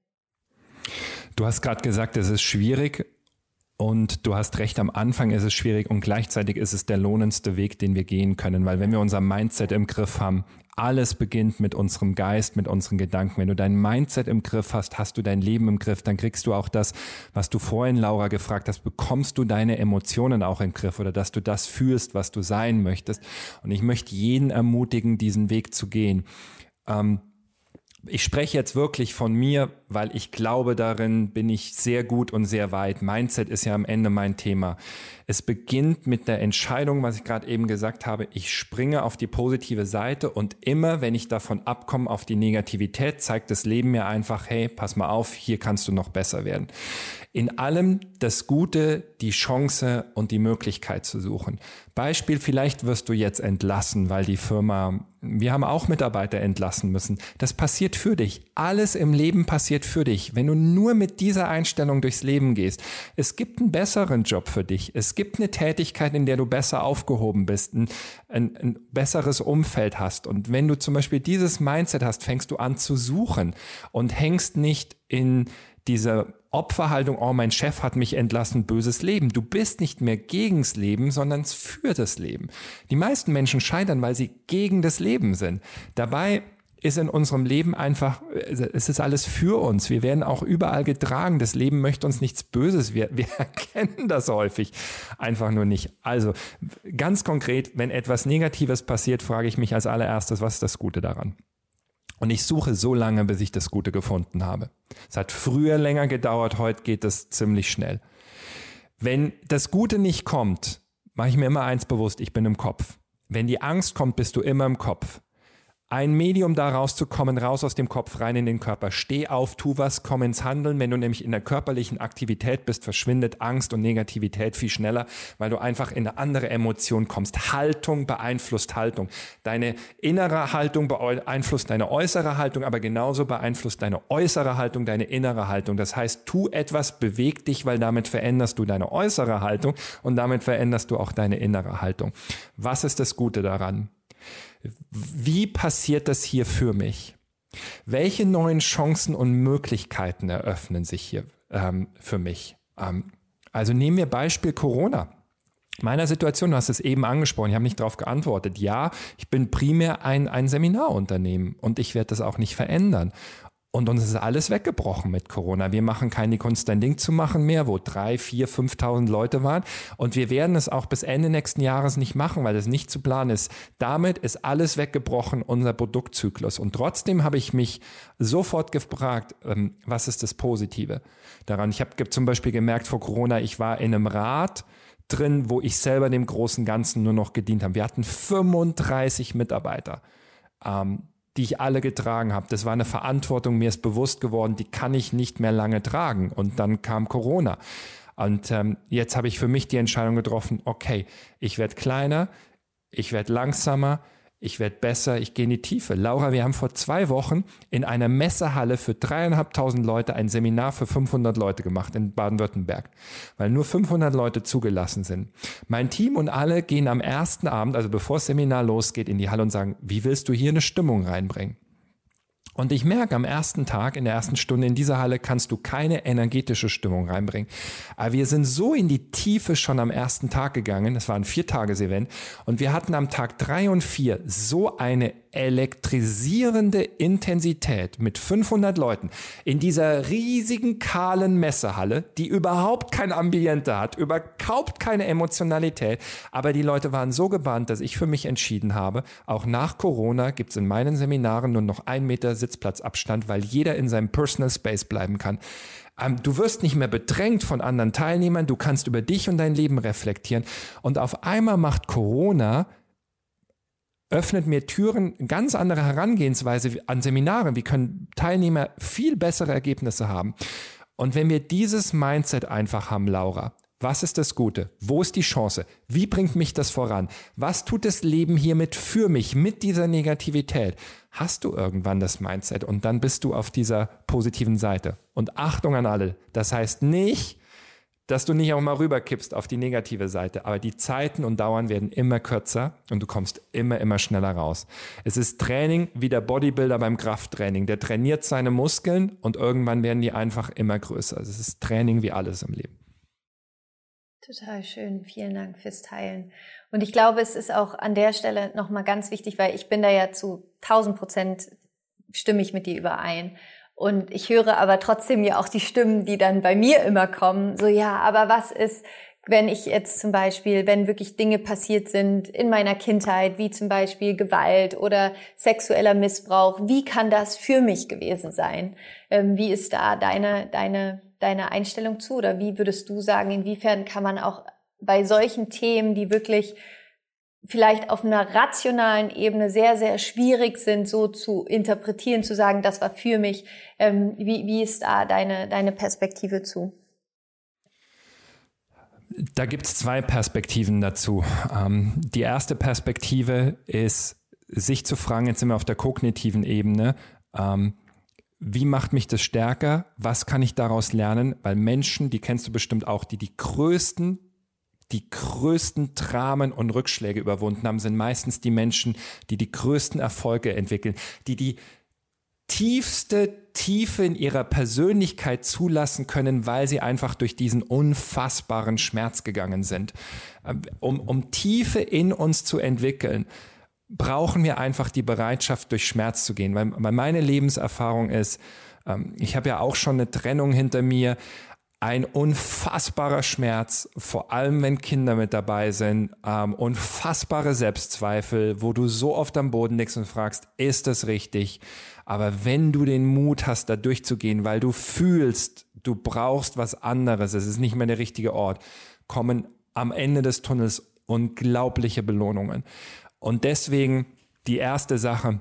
Speaker 2: Du hast gerade gesagt, es ist schwierig. Und du hast recht, am Anfang ist es schwierig und gleichzeitig ist es der lohnendste Weg, den wir gehen können, weil wenn wir unser Mindset im Griff haben, alles beginnt mit unserem Geist, mit unseren Gedanken. Wenn du dein Mindset im Griff hast, hast du dein Leben im Griff, dann kriegst du auch das, was du vorhin, Laura, gefragt hast, bekommst du deine Emotionen auch im Griff oder dass du das fühlst, was du sein möchtest. Und ich möchte jeden ermutigen, diesen Weg zu gehen. Ähm, Ich spreche jetzt wirklich von mir, weil ich glaube, darin bin ich sehr gut und sehr weit. Mindset ist ja am Ende mein Thema. Es beginnt mit der Entscheidung, was ich gerade eben gesagt habe, ich springe auf die positive Seite und immer, wenn ich davon abkomme auf die Negativität, zeigt das Leben mir einfach, hey, pass mal auf, hier kannst du noch besser werden. In allem das Gute, die Chance und die Möglichkeit zu suchen. Beispiel, vielleicht wirst du jetzt entlassen, weil die Firma, wir haben auch Mitarbeiter entlassen müssen. Das passiert für dich. Alles im Leben passiert für dich. Wenn du nur mit dieser Einstellung durchs Leben gehst, es gibt einen besseren Job für dich. Es gibt eine Tätigkeit, in der du besser aufgehoben bist, ein, ein, ein besseres Umfeld hast. Und wenn du zum Beispiel dieses Mindset hast, fängst du an zu suchen und hängst nicht in diese Opferhaltung, oh, mein Chef hat mich entlassen, böses Leben. Du bist nicht mehr gegens Leben, sondern für das Leben. Die meisten Menschen scheitern, weil sie gegen das Leben sind. Dabei ist in unserem Leben einfach, es ist alles für uns. Wir werden auch überall getragen. Das Leben möchte uns nichts Böses. Wir, wir erkennen das häufig einfach nur nicht. Also ganz konkret, wenn etwas Negatives passiert, frage ich mich als allererstes, was ist das Gute daran? Und ich suche so lange, bis ich das Gute gefunden habe. Es hat früher länger gedauert, heute geht es ziemlich schnell. Wenn das Gute nicht kommt, mache ich mir immer eins bewusst, ich bin im Kopf. Wenn die Angst kommt, bist du immer im Kopf. ein Medium, da rauszukommen, raus aus dem Kopf, rein in den Körper. Steh auf, tu was, komm ins Handeln. Wenn du nämlich in der körperlichen Aktivität bist, verschwindet Angst und Negativität viel schneller, weil du einfach in eine andere Emotion kommst. Haltung beeinflusst Haltung. Deine innere Haltung beeinflusst deine äußere Haltung, aber genauso beeinflusst deine äußere Haltung deine innere Haltung. Das heißt, tu etwas, beweg dich, weil damit veränderst du deine äußere Haltung und damit veränderst du auch deine innere Haltung. Was ist das Gute daran? Wie passiert das hier für mich? Welche neuen Chancen und Möglichkeiten eröffnen sich hier ähm, für mich? Ähm, also nehmen wir Beispiel Corona. Meiner Situation, du hast es eben angesprochen, ich habe nicht darauf geantwortet. Ja, ich bin primär ein, ein Seminarunternehmen und ich werde das auch nicht verändern. Und uns ist alles weggebrochen mit Corona. Wir machen keine Kunst, ein Ding zu machen mehr, wo drei, vier, fünftausend Leute waren. Und wir werden es auch bis Ende nächsten Jahres nicht machen, weil es nicht zu planen ist. Damit ist alles weggebrochen, unser Produktzyklus. Und trotzdem habe ich mich sofort gefragt, ähm, was ist das Positive daran? Ich habe zum Beispiel gemerkt vor Corona, ich war in einem Rat drin, wo ich selber dem großen Ganzen nur noch gedient habe. Wir hatten fünfunddreißig Mitarbeiter. Ähm, die ich alle getragen habe. Das war eine Verantwortung, mir ist bewusst geworden, die kann ich nicht mehr lange tragen. Und dann kam Corona. Und ähm, jetzt habe ich für mich die Entscheidung getroffen, okay, ich werde kleiner, ich werde langsamer, ich werde besser, ich gehe in die Tiefe. Laura, wir haben vor zwei Wochen in einer Messehalle für dreieinhalbtausend Leute ein Seminar für fünfhundert Leute gemacht in Baden-Württemberg, weil nur fünfhundert Leute zugelassen sind. Mein Team und alle gehen am ersten Abend, also bevor das Seminar losgeht, in die Halle und sagen, wie willst du hier eine Stimmung reinbringen? Und ich merke am ersten Tag, in der ersten Stunde in dieser Halle kannst du keine energetische Stimmung reinbringen. Aber wir sind so in die Tiefe schon am ersten Tag gegangen, das war ein Viertages-Event, und wir hatten am Tag drei und vier so eine elektrisierende Intensität mit fünfhundert Leuten in dieser riesigen kahlen Messehalle, die überhaupt kein Ambiente hat, überhaupt keine Emotionalität, aber die Leute waren so gebannt, dass ich für mich entschieden habe, auch nach Corona gibt es in meinen Seminaren nur noch ein Meter Sitzplatzabstand, weil jeder in seinem Personal Space bleiben kann. Du wirst nicht mehr bedrängt von anderen Teilnehmern, du kannst über dich und dein Leben reflektieren und auf einmal macht Corona öffnet mir Türen, ganz andere Herangehensweise an Seminaren. Wir können Teilnehmer viel bessere Ergebnisse haben. Und wenn wir dieses Mindset einfach haben, Laura, was ist das Gute? Wo ist die Chance? Wie bringt mich das voran? Was tut das Leben hiermit für mich, mit dieser Negativität? Hast du irgendwann das Mindset und dann bist du auf dieser positiven Seite. Und Achtung an alle, das heißt nicht, dass du nicht auch mal rüberkippst auf die negative Seite. Aber die Zeiten und Dauern werden immer kürzer und du kommst immer, immer schneller raus. Es ist Training wie der Bodybuilder beim Krafttraining. Der trainiert seine Muskeln und irgendwann werden die einfach immer größer. Also es ist Training wie alles im Leben.
Speaker 1: Total schön. Vielen Dank fürs Teilen. Und ich glaube, es ist auch an der Stelle nochmal ganz wichtig, weil ich bin da ja zu tausend Prozent stimme ich mit dir überein. Und ich höre aber trotzdem ja auch die Stimmen, die dann bei mir immer kommen. So, ja, aber was ist, wenn ich jetzt zum Beispiel, wenn wirklich Dinge passiert sind in meiner Kindheit, wie zum Beispiel Gewalt oder sexueller Missbrauch, wie kann das für mich gewesen sein? Ähm, wie ist da deine, deine, deine Einstellung zu? Oder wie würdest du sagen, inwiefern kann man auch bei solchen Themen, die wirklich vielleicht auf einer rationalen Ebene sehr, sehr schwierig sind, so zu interpretieren, zu sagen, das war für mich. Ähm, wie, wie ist da deine, deine Perspektive zu?
Speaker 2: Da gibt es zwei Perspektiven dazu. Ähm, die erste Perspektive ist, sich zu fragen, jetzt sind wir auf der kognitiven Ebene, ähm, wie macht mich das stärker? Was kann ich daraus lernen? Weil Menschen, die kennst du bestimmt auch, die die größten die größten Dramen und Rückschläge überwunden haben, sind meistens die Menschen, die die größten Erfolge entwickeln, die die tiefste Tiefe in ihrer Persönlichkeit zulassen können, weil sie einfach durch diesen unfassbaren Schmerz gegangen sind. Um, um Tiefe in uns zu entwickeln, brauchen wir einfach die Bereitschaft, durch Schmerz zu gehen. Weil, weil meine Lebenserfahrung ist, ich habe ja auch schon eine Trennung hinter mir, ein unfassbarer Schmerz, vor allem wenn Kinder mit dabei sind, ähm, unfassbare Selbstzweifel, wo du so oft am Boden liegst und fragst, ist das richtig? Aber wenn du den Mut hast, da durchzugehen, weil du fühlst, du brauchst was anderes, es ist nicht mehr der richtige Ort, kommen am Ende des Tunnels unglaubliche Belohnungen. Und deswegen die erste Sache,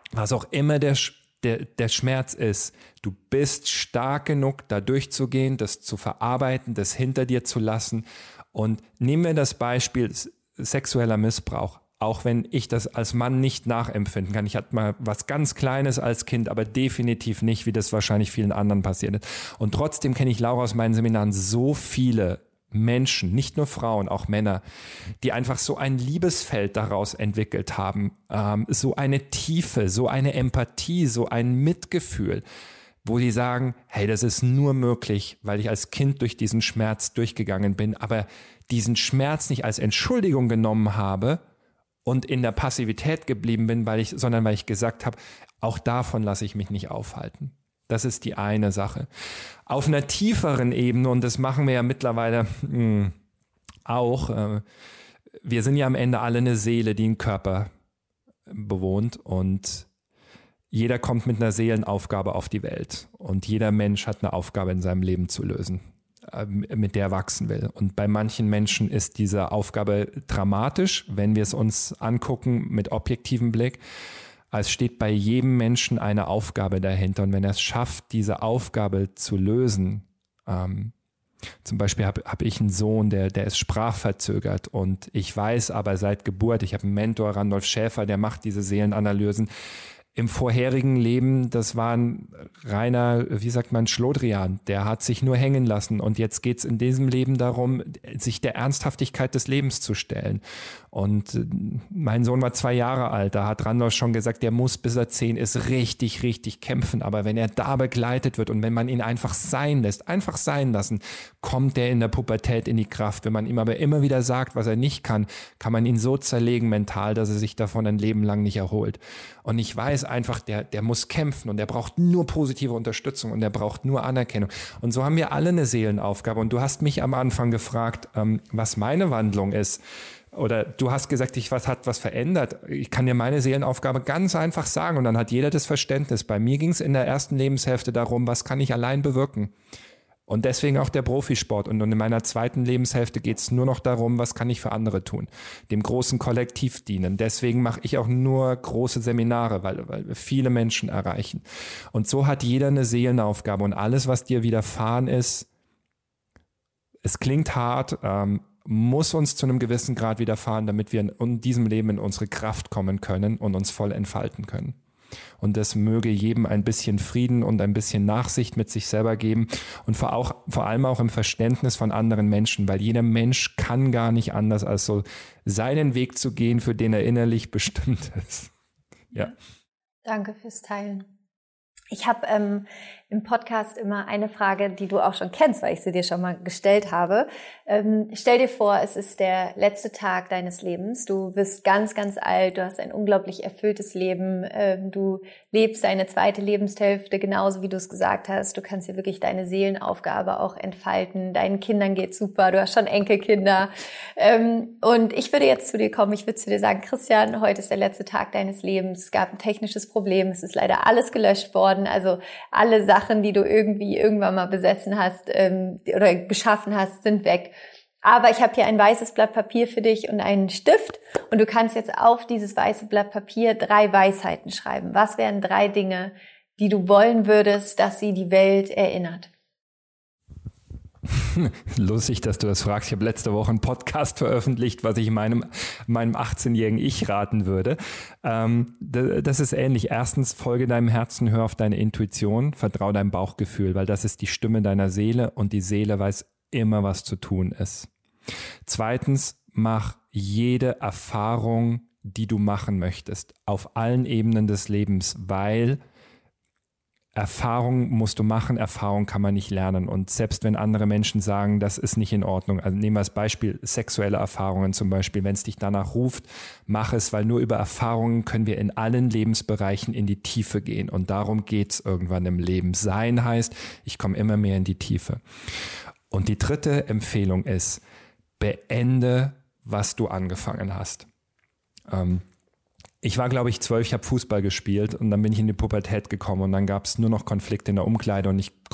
Speaker 2: was auch immer der, der, der Schmerz ist, du bist stark genug, da durchzugehen, das zu verarbeiten, das hinter dir zu lassen. Und nehmen wir das Beispiel sexueller Missbrauch. Auch wenn ich das als Mann nicht nachempfinden kann. Ich hatte mal was ganz Kleines als Kind, aber definitiv nicht, wie das wahrscheinlich vielen anderen passiert ist. Und trotzdem kenne ich, Laura, aus meinen Seminaren so viele Menschen, nicht nur Frauen, auch Männer, die einfach so ein Liebesfeld daraus entwickelt haben, ähm, so eine Tiefe, so eine Empathie, so ein Mitgefühl, wo die sagen, hey, das ist nur möglich, weil ich als Kind durch diesen Schmerz durchgegangen bin, aber diesen Schmerz nicht als Entschuldigung genommen habe, und in der Passivität geblieben bin, weil ich, sondern weil ich gesagt habe, auch davon lasse ich mich nicht aufhalten. Das ist die eine Sache. Auf einer tieferen Ebene, und das machen wir ja mittlerweile mh, auch, äh, wir sind ja am Ende alle eine Seele, die einen Körper bewohnt, und jeder kommt mit einer Seelenaufgabe auf die Welt, und jeder Mensch hat eine Aufgabe in seinem Leben zu lösen, mit der er wachsen will. Und bei manchen Menschen ist diese Aufgabe dramatisch, wenn wir es uns angucken mit objektivem Blick. Es steht bei jedem Menschen eine Aufgabe dahinter. Und wenn er es schafft, diese Aufgabe zu lösen, ähm, zum Beispiel habe hab ich einen Sohn, der, der ist sprachverzögert, und ich weiß aber seit Geburt, ich habe einen Mentor, Randolph Schäfer, der macht diese Seelenanalysen. Im vorherigen Leben, das war ein reiner, wie sagt man, Schlodrian, der hat sich nur hängen lassen, und jetzt geht's in diesem Leben darum, sich der Ernsthaftigkeit des Lebens zu stellen. Und mein Sohn war zwei Jahre alt, da hat Randolph schon gesagt, der muss, bis er zehn ist, richtig, richtig kämpfen, aber wenn er da begleitet wird und wenn man ihn einfach sein lässt, einfach sein lassen, kommt er in der Pubertät in die Kraft. Wenn man ihm aber immer wieder sagt, was er nicht kann, kann man ihn so zerlegen mental, dass er sich davon ein Leben lang nicht erholt. Und ich weiß einfach, der, der muss kämpfen, und der braucht nur positive Unterstützung, und der braucht nur Anerkennung. Und so haben wir alle eine Seelenaufgabe. Und du hast mich am Anfang gefragt, ähm, was meine Wandlung ist. Oder du hast gesagt, ich was hat was verändert. Ich kann dir meine Seelenaufgabe ganz einfach sagen, und dann hat jeder das Verständnis. Bei mir ging es in der ersten Lebenshälfte darum, was kann ich allein bewirken? Und deswegen auch der Profisport. Und in meiner zweiten Lebenshälfte geht es nur noch darum, was kann ich für andere tun? Dem großen Kollektiv dienen. Deswegen mache ich auch nur große Seminare, weil, weil wir viele Menschen erreichen. Und so hat jeder eine Seelenaufgabe. Und alles, was dir widerfahren ist, es klingt hart, ähm, muss uns zu einem gewissen Grad widerfahren, damit wir in diesem Leben in unsere Kraft kommen können und uns voll entfalten können. Und das möge jedem ein bisschen Frieden und ein bisschen Nachsicht mit sich selber geben, und vor, auch, vor allem auch im Verständnis von anderen Menschen, weil jeder Mensch kann gar nicht anders, als so seinen Weg zu gehen, für den er innerlich bestimmt ist. Ja.
Speaker 1: Danke fürs Teilen. Ich habe ähm, im Podcast immer eine Frage, die du auch schon kennst, weil ich sie dir schon mal gestellt habe. Ähm, stell dir vor, es ist der letzte Tag deines Lebens. Du bist ganz, ganz alt. Du hast ein unglaublich erfülltes Leben. Ähm, du lebst deine zweite Lebenshälfte genauso, wie du es gesagt hast. Du kannst hier wirklich deine Seelenaufgabe auch entfalten. Deinen Kindern geht's super. Du hast schon Enkelkinder. Ähm, und ich würde jetzt zu dir kommen. Ich würde zu dir sagen, Christian, heute ist der letzte Tag deines Lebens. Es gab ein technisches Problem. Es ist leider alles gelöscht worden. Also alle Sachen, die du irgendwie irgendwann mal besessen hast ähm, oder geschaffen hast, sind weg. Aber ich habe hier ein weißes Blatt Papier für dich und einen Stift, und du kannst jetzt auf dieses weiße Blatt Papier drei Weisheiten schreiben. Was wären drei Dinge, die du wollen würdest, dass sie die Welt erinnert?
Speaker 2: Lustig, dass du das fragst. Ich habe letzte Woche einen Podcast veröffentlicht, was ich meinem, meinem achtzehnjährigen Ich raten würde. Ähm, das ist ähnlich. Erstens, folge deinem Herzen, hör auf deine Intuition, vertraue deinem Bauchgefühl, weil das ist die Stimme deiner Seele, und die Seele weiß immer, was zu tun ist. Zweitens, mach jede Erfahrung, die du machen möchtest, auf allen Ebenen des Lebens, weil Erfahrung musst du machen, Erfahrung kann man nicht lernen. Und selbst wenn andere Menschen sagen, das ist nicht in Ordnung, also nehmen wir als Beispiel sexuelle Erfahrungen zum Beispiel, wenn es dich danach ruft, mach es, weil nur über Erfahrungen können wir in allen Lebensbereichen in die Tiefe gehen. Und darum geht es irgendwann im Leben. Sein heißt, ich komme immer mehr in die Tiefe. Und die dritte Empfehlung ist, beende, was du angefangen hast. Ähm, Ich war, glaube ich, zwölf, ich habe Fußball gespielt, und dann bin ich in die Pubertät gekommen, und dann gab es nur noch Konflikte in der Umkleide, und ich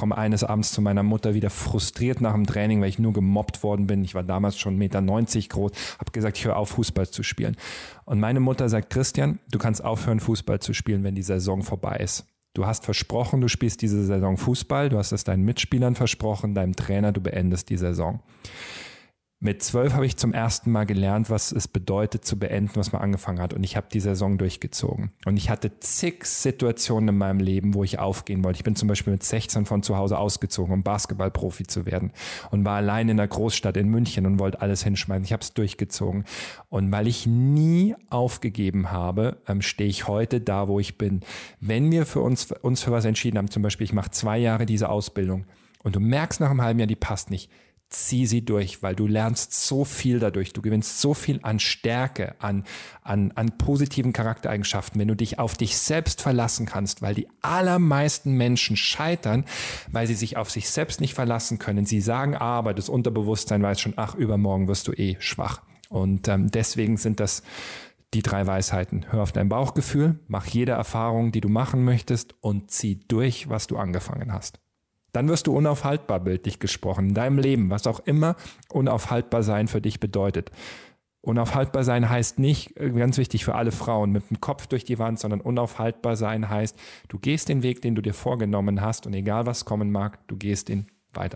Speaker 2: komme eines Abends zu meiner Mutter wieder frustriert nach dem Training, weil ich nur gemobbt worden bin. Ich war damals schon eins Meter neunzig groß, habe gesagt, ich höre auf, Fußball zu spielen. Und meine Mutter sagt, Christian, du kannst aufhören, Fußball zu spielen, wenn die Saison vorbei ist. Du hast versprochen, du spielst diese Saison Fußball, du hast es deinen Mitspielern versprochen, deinem Trainer, du beendest die Saison. Mit zwölf habe ich zum ersten Mal gelernt, was es bedeutet, zu beenden, was man angefangen hat. Und ich habe die Saison durchgezogen. Und ich hatte zig Situationen in meinem Leben, wo ich aufgehen wollte. Ich bin zum Beispiel mit sechzehn von zu Hause ausgezogen, um Basketballprofi zu werden. Und war allein in der Großstadt in München und wollte alles hinschmeißen. Ich habe es durchgezogen. Und weil ich nie aufgegeben habe, ähm, stehe ich heute da, wo ich bin. Wenn wir für uns, uns für was entschieden haben, zum Beispiel, ich mache zwei Jahre diese Ausbildung und du merkst nach einem halben Jahr, die passt nicht, zieh sie durch, weil du lernst so viel dadurch. Du gewinnst so viel an Stärke, an, an, an positiven Charaktereigenschaften, wenn du dich auf dich selbst verlassen kannst, weil die allermeisten Menschen scheitern, weil sie sich auf sich selbst nicht verlassen können. Sie sagen aber, das Unterbewusstsein weiß schon, ach, übermorgen wirst du eh schwach. Und ähm, deswegen sind das die drei Weisheiten. Hör auf dein Bauchgefühl, mach jede Erfahrung, die du machen möchtest und zieh durch, was du angefangen hast. Dann wirst du unaufhaltbar, bildlich gesprochen, in deinem Leben, was auch immer unaufhaltbar sein für dich bedeutet. Unaufhaltbar sein heißt nicht, ganz wichtig für alle Frauen, mit dem Kopf durch die Wand, sondern unaufhaltbar sein heißt, du gehst den Weg, den du dir vorgenommen hast und egal was kommen mag, du gehst ihn weiter.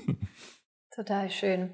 Speaker 1: Total schön.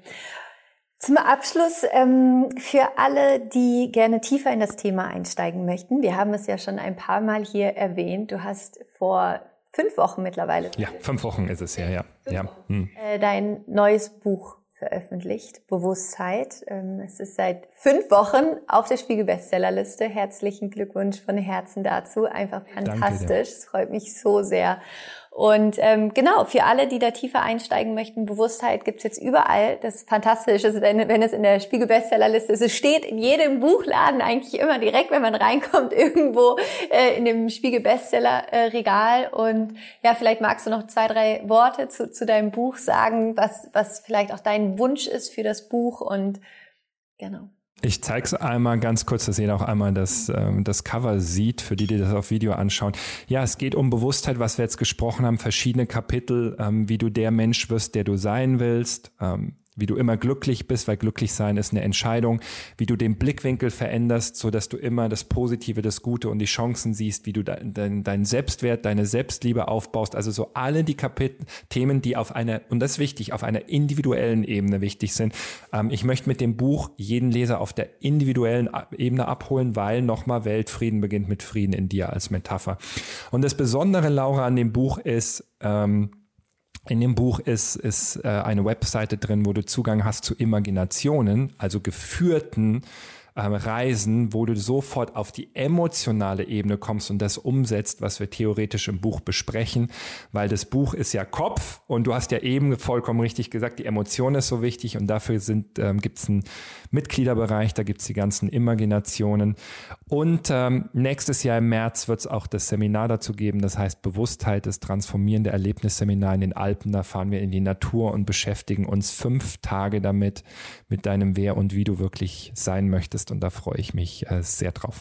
Speaker 1: Zum Abschluss, ähm, für alle, die gerne tiefer in das Thema einsteigen möchten, wir haben es ja schon ein paar Mal hier erwähnt, du hast vor fünf Wochen mittlerweile.
Speaker 2: Ja, fünf Wochen ist es her, ja. ja. Hm.
Speaker 1: Dein neues Buch veröffentlicht, Bewusstheit. Es ist seit fünf Wochen auf der Spiegel-Bestsellerliste. Herzlichen Glückwunsch von Herzen dazu. Einfach fantastisch. Es freut mich so sehr. Und ähm, genau, für alle, die da tiefer einsteigen möchten, Bewusstheit gibt's jetzt überall. Das Fantastische ist, wenn, wenn es in der Spiegel-Bestsellerliste ist, es steht in jedem Buchladen eigentlich immer direkt, wenn man reinkommt, irgendwo äh, in dem Spiegel-Bestseller-Regal. Und ja, vielleicht magst du noch zwei, drei Worte zu, zu deinem Buch sagen, was, was vielleicht auch dein Wunsch ist für das Buch und genau.
Speaker 2: Ich zeige es einmal ganz kurz, dass jeder auch einmal das, ähm, das Cover sieht, für die, die das auf Video anschauen. Ja, es geht um Bewusstheit, was wir jetzt gesprochen haben, verschiedene Kapitel, ähm, wie du der Mensch wirst, der du sein willst, ähm, wie du immer glücklich bist, weil glücklich sein ist eine Entscheidung, wie du den Blickwinkel veränderst, so dass du immer das Positive, das Gute und die Chancen siehst, wie du deinen dein, dein Selbstwert, deine Selbstliebe aufbaust, also so alle die Kapitel, Themen, die auf einer, und das ist wichtig, auf einer individuellen Ebene wichtig sind. Ähm, ich möchte mit dem Buch jeden Leser auf der individuellen Ebene abholen, weil nochmal Weltfrieden beginnt mit Frieden in dir als Metapher. Und das Besondere, Laura, an dem Buch ist, ähm, in dem Buch ist, ist äh, eine Webseite drin, wo du Zugang hast zu Imaginationen, also geführten ähm, Reisen, wo du sofort auf die emotionale Ebene kommst und das umsetzt, was wir theoretisch im Buch besprechen, weil das Buch ist ja Kopf und du hast ja eben vollkommen richtig gesagt, die Emotion ist so wichtig und dafür sind ähm, gibt es einen Mitgliederbereich, da gibt es die ganzen Imaginationen und ähm, nächstes Jahr im März wird es auch das Seminar dazu geben, das heißt Bewusstheit, das transformierende Erlebnisseminar in den Alpen, da fahren wir in die Natur und beschäftigen uns fünf Tage damit, mit deinem Wer und wie du wirklich sein möchtest und da freue ich mich äh, sehr drauf.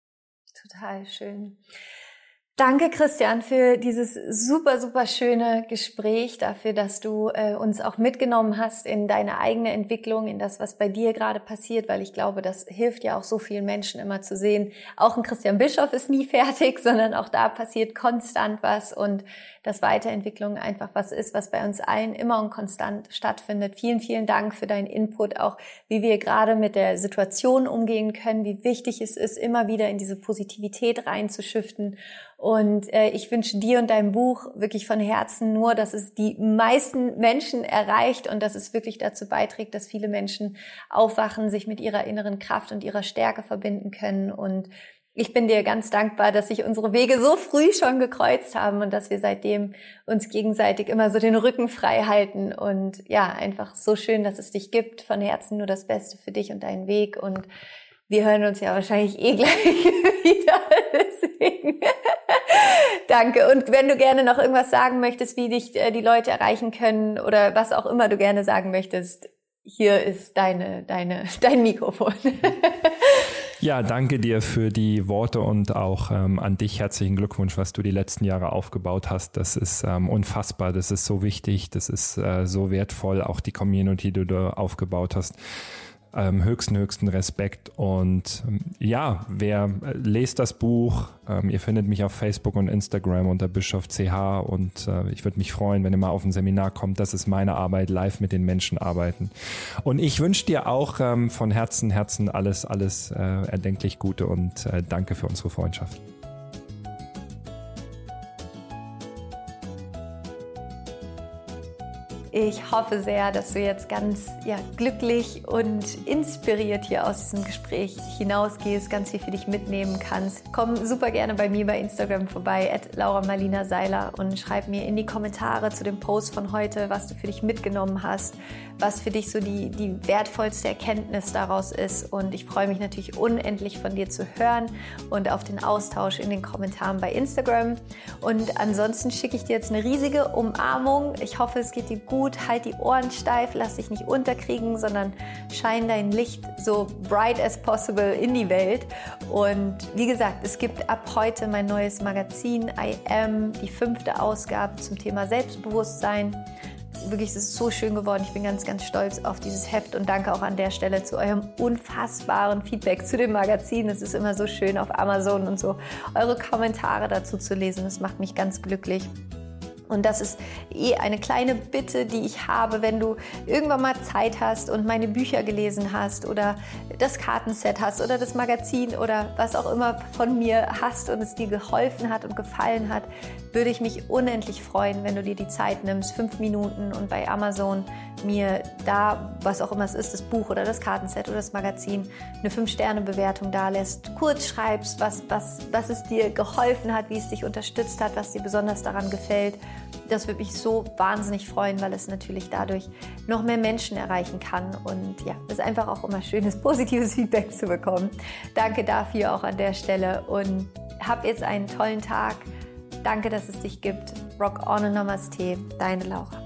Speaker 1: Total schön. Danke, Christian, für dieses super, super schöne Gespräch, dafür, dass du äh, uns auch mitgenommen hast in deine eigene Entwicklung, in das, was bei dir gerade passiert, weil ich glaube, das hilft ja auch so vielen Menschen immer zu sehen. Auch ein Christian Bischoff ist nie fertig, sondern auch da passiert konstant was und dass Weiterentwicklung einfach was ist, was bei uns allen immer und konstant stattfindet. Vielen, vielen Dank für deinen Input, auch wie wir gerade mit der Situation umgehen können, wie wichtig es ist, immer wieder in diese Positivität reinzuschiften. Und äh, ich wünsche dir und deinem Buch wirklich von Herzen nur, dass es die meisten Menschen erreicht und dass es wirklich dazu beiträgt, dass viele Menschen aufwachen, sich mit ihrer inneren Kraft und ihrer Stärke verbinden können. Und ich bin dir ganz dankbar, dass sich unsere Wege so früh schon gekreuzt haben und dass wir seitdem uns gegenseitig immer so den Rücken frei halten. Und ja, einfach so schön, dass es dich gibt. Von Herzen nur das Beste für dich und deinen Weg. Und wir hören uns ja wahrscheinlich eh gleich wieder. Deswegen danke. Und wenn du gerne noch irgendwas sagen möchtest, wie dich die Leute erreichen können oder was auch immer du gerne sagen möchtest, hier ist deine, deine, dein Mikrofon.
Speaker 2: Ja, danke dir für die Worte und auch ähm, an dich herzlichen Glückwunsch, was du die letzten Jahre aufgebaut hast. Das ist ähm, unfassbar, das ist so wichtig, das ist äh, so wertvoll, auch die Community, die du da aufgebaut hast. Ähm, höchsten, höchsten Respekt und ähm, ja, wer äh, lest das Buch, ähm, ihr findet mich auf Facebook und Instagram unter Bischof C H und äh, ich würde mich freuen, wenn ihr mal auf ein Seminar kommt. Das ist meine Arbeit, live mit den Menschen arbeiten. Und ich wünsche dir auch ähm, von Herzen, Herzen alles, alles äh, erdenklich Gute und äh, danke für unsere Freundschaft.
Speaker 1: Ich hoffe sehr, dass du jetzt ganz ja, glücklich und inspiriert hier aus diesem Gespräch hinausgehst, ganz viel für dich mitnehmen kannst. Komm super gerne bei mir bei Instagram vorbei, at Laura Marlina Seiler, und schreib mir in die Kommentare zu dem Post von heute, was du für dich mitgenommen hast, was für dich so die, die wertvollste Erkenntnis daraus ist. Und ich freue mich natürlich unendlich von dir zu hören und auf den Austausch in den Kommentaren bei Instagram. Und ansonsten schicke ich dir jetzt eine riesige Umarmung. Ich hoffe, es geht dir gut. Halt die Ohren steif, lass dich nicht unterkriegen, sondern schein dein Licht so bright as possible in die Welt. Und wie gesagt, es gibt ab heute mein neues Magazin I Am, die fünfte Ausgabe zum Thema Selbstbewusstsein. Wirklich, es ist so schön geworden. Ich bin ganz, ganz stolz auf dieses Heft und danke auch an der Stelle zu eurem unfassbaren Feedback zu dem Magazin. Es ist immer so schön auf Amazon und so eure Kommentare dazu zu lesen. Das macht mich ganz glücklich. Und das ist eh eine kleine Bitte, die ich habe, wenn du irgendwann mal Zeit hast und meine Bücher gelesen hast oder das Kartenset hast oder das Magazin oder was auch immer von mir hast und es dir geholfen hat und gefallen hat, würde ich mich unendlich freuen, wenn du dir die Zeit nimmst, fünf Minuten und bei Amazon mir da, was auch immer es ist, das Buch oder das Kartenset oder das Magazin, eine fünf Sterne Bewertung da lässt, kurz schreibst, was, was, was es dir geholfen hat, wie es dich unterstützt hat, was dir besonders daran gefällt. Das würde mich so wahnsinnig freuen, weil es natürlich dadurch noch mehr Menschen erreichen kann. Und ja, es ist einfach auch immer schönes, positives Feedback zu bekommen. Danke dafür auch an der Stelle und hab jetzt einen tollen Tag. Danke, dass es dich gibt. Rock on und Namaste, deine Laura.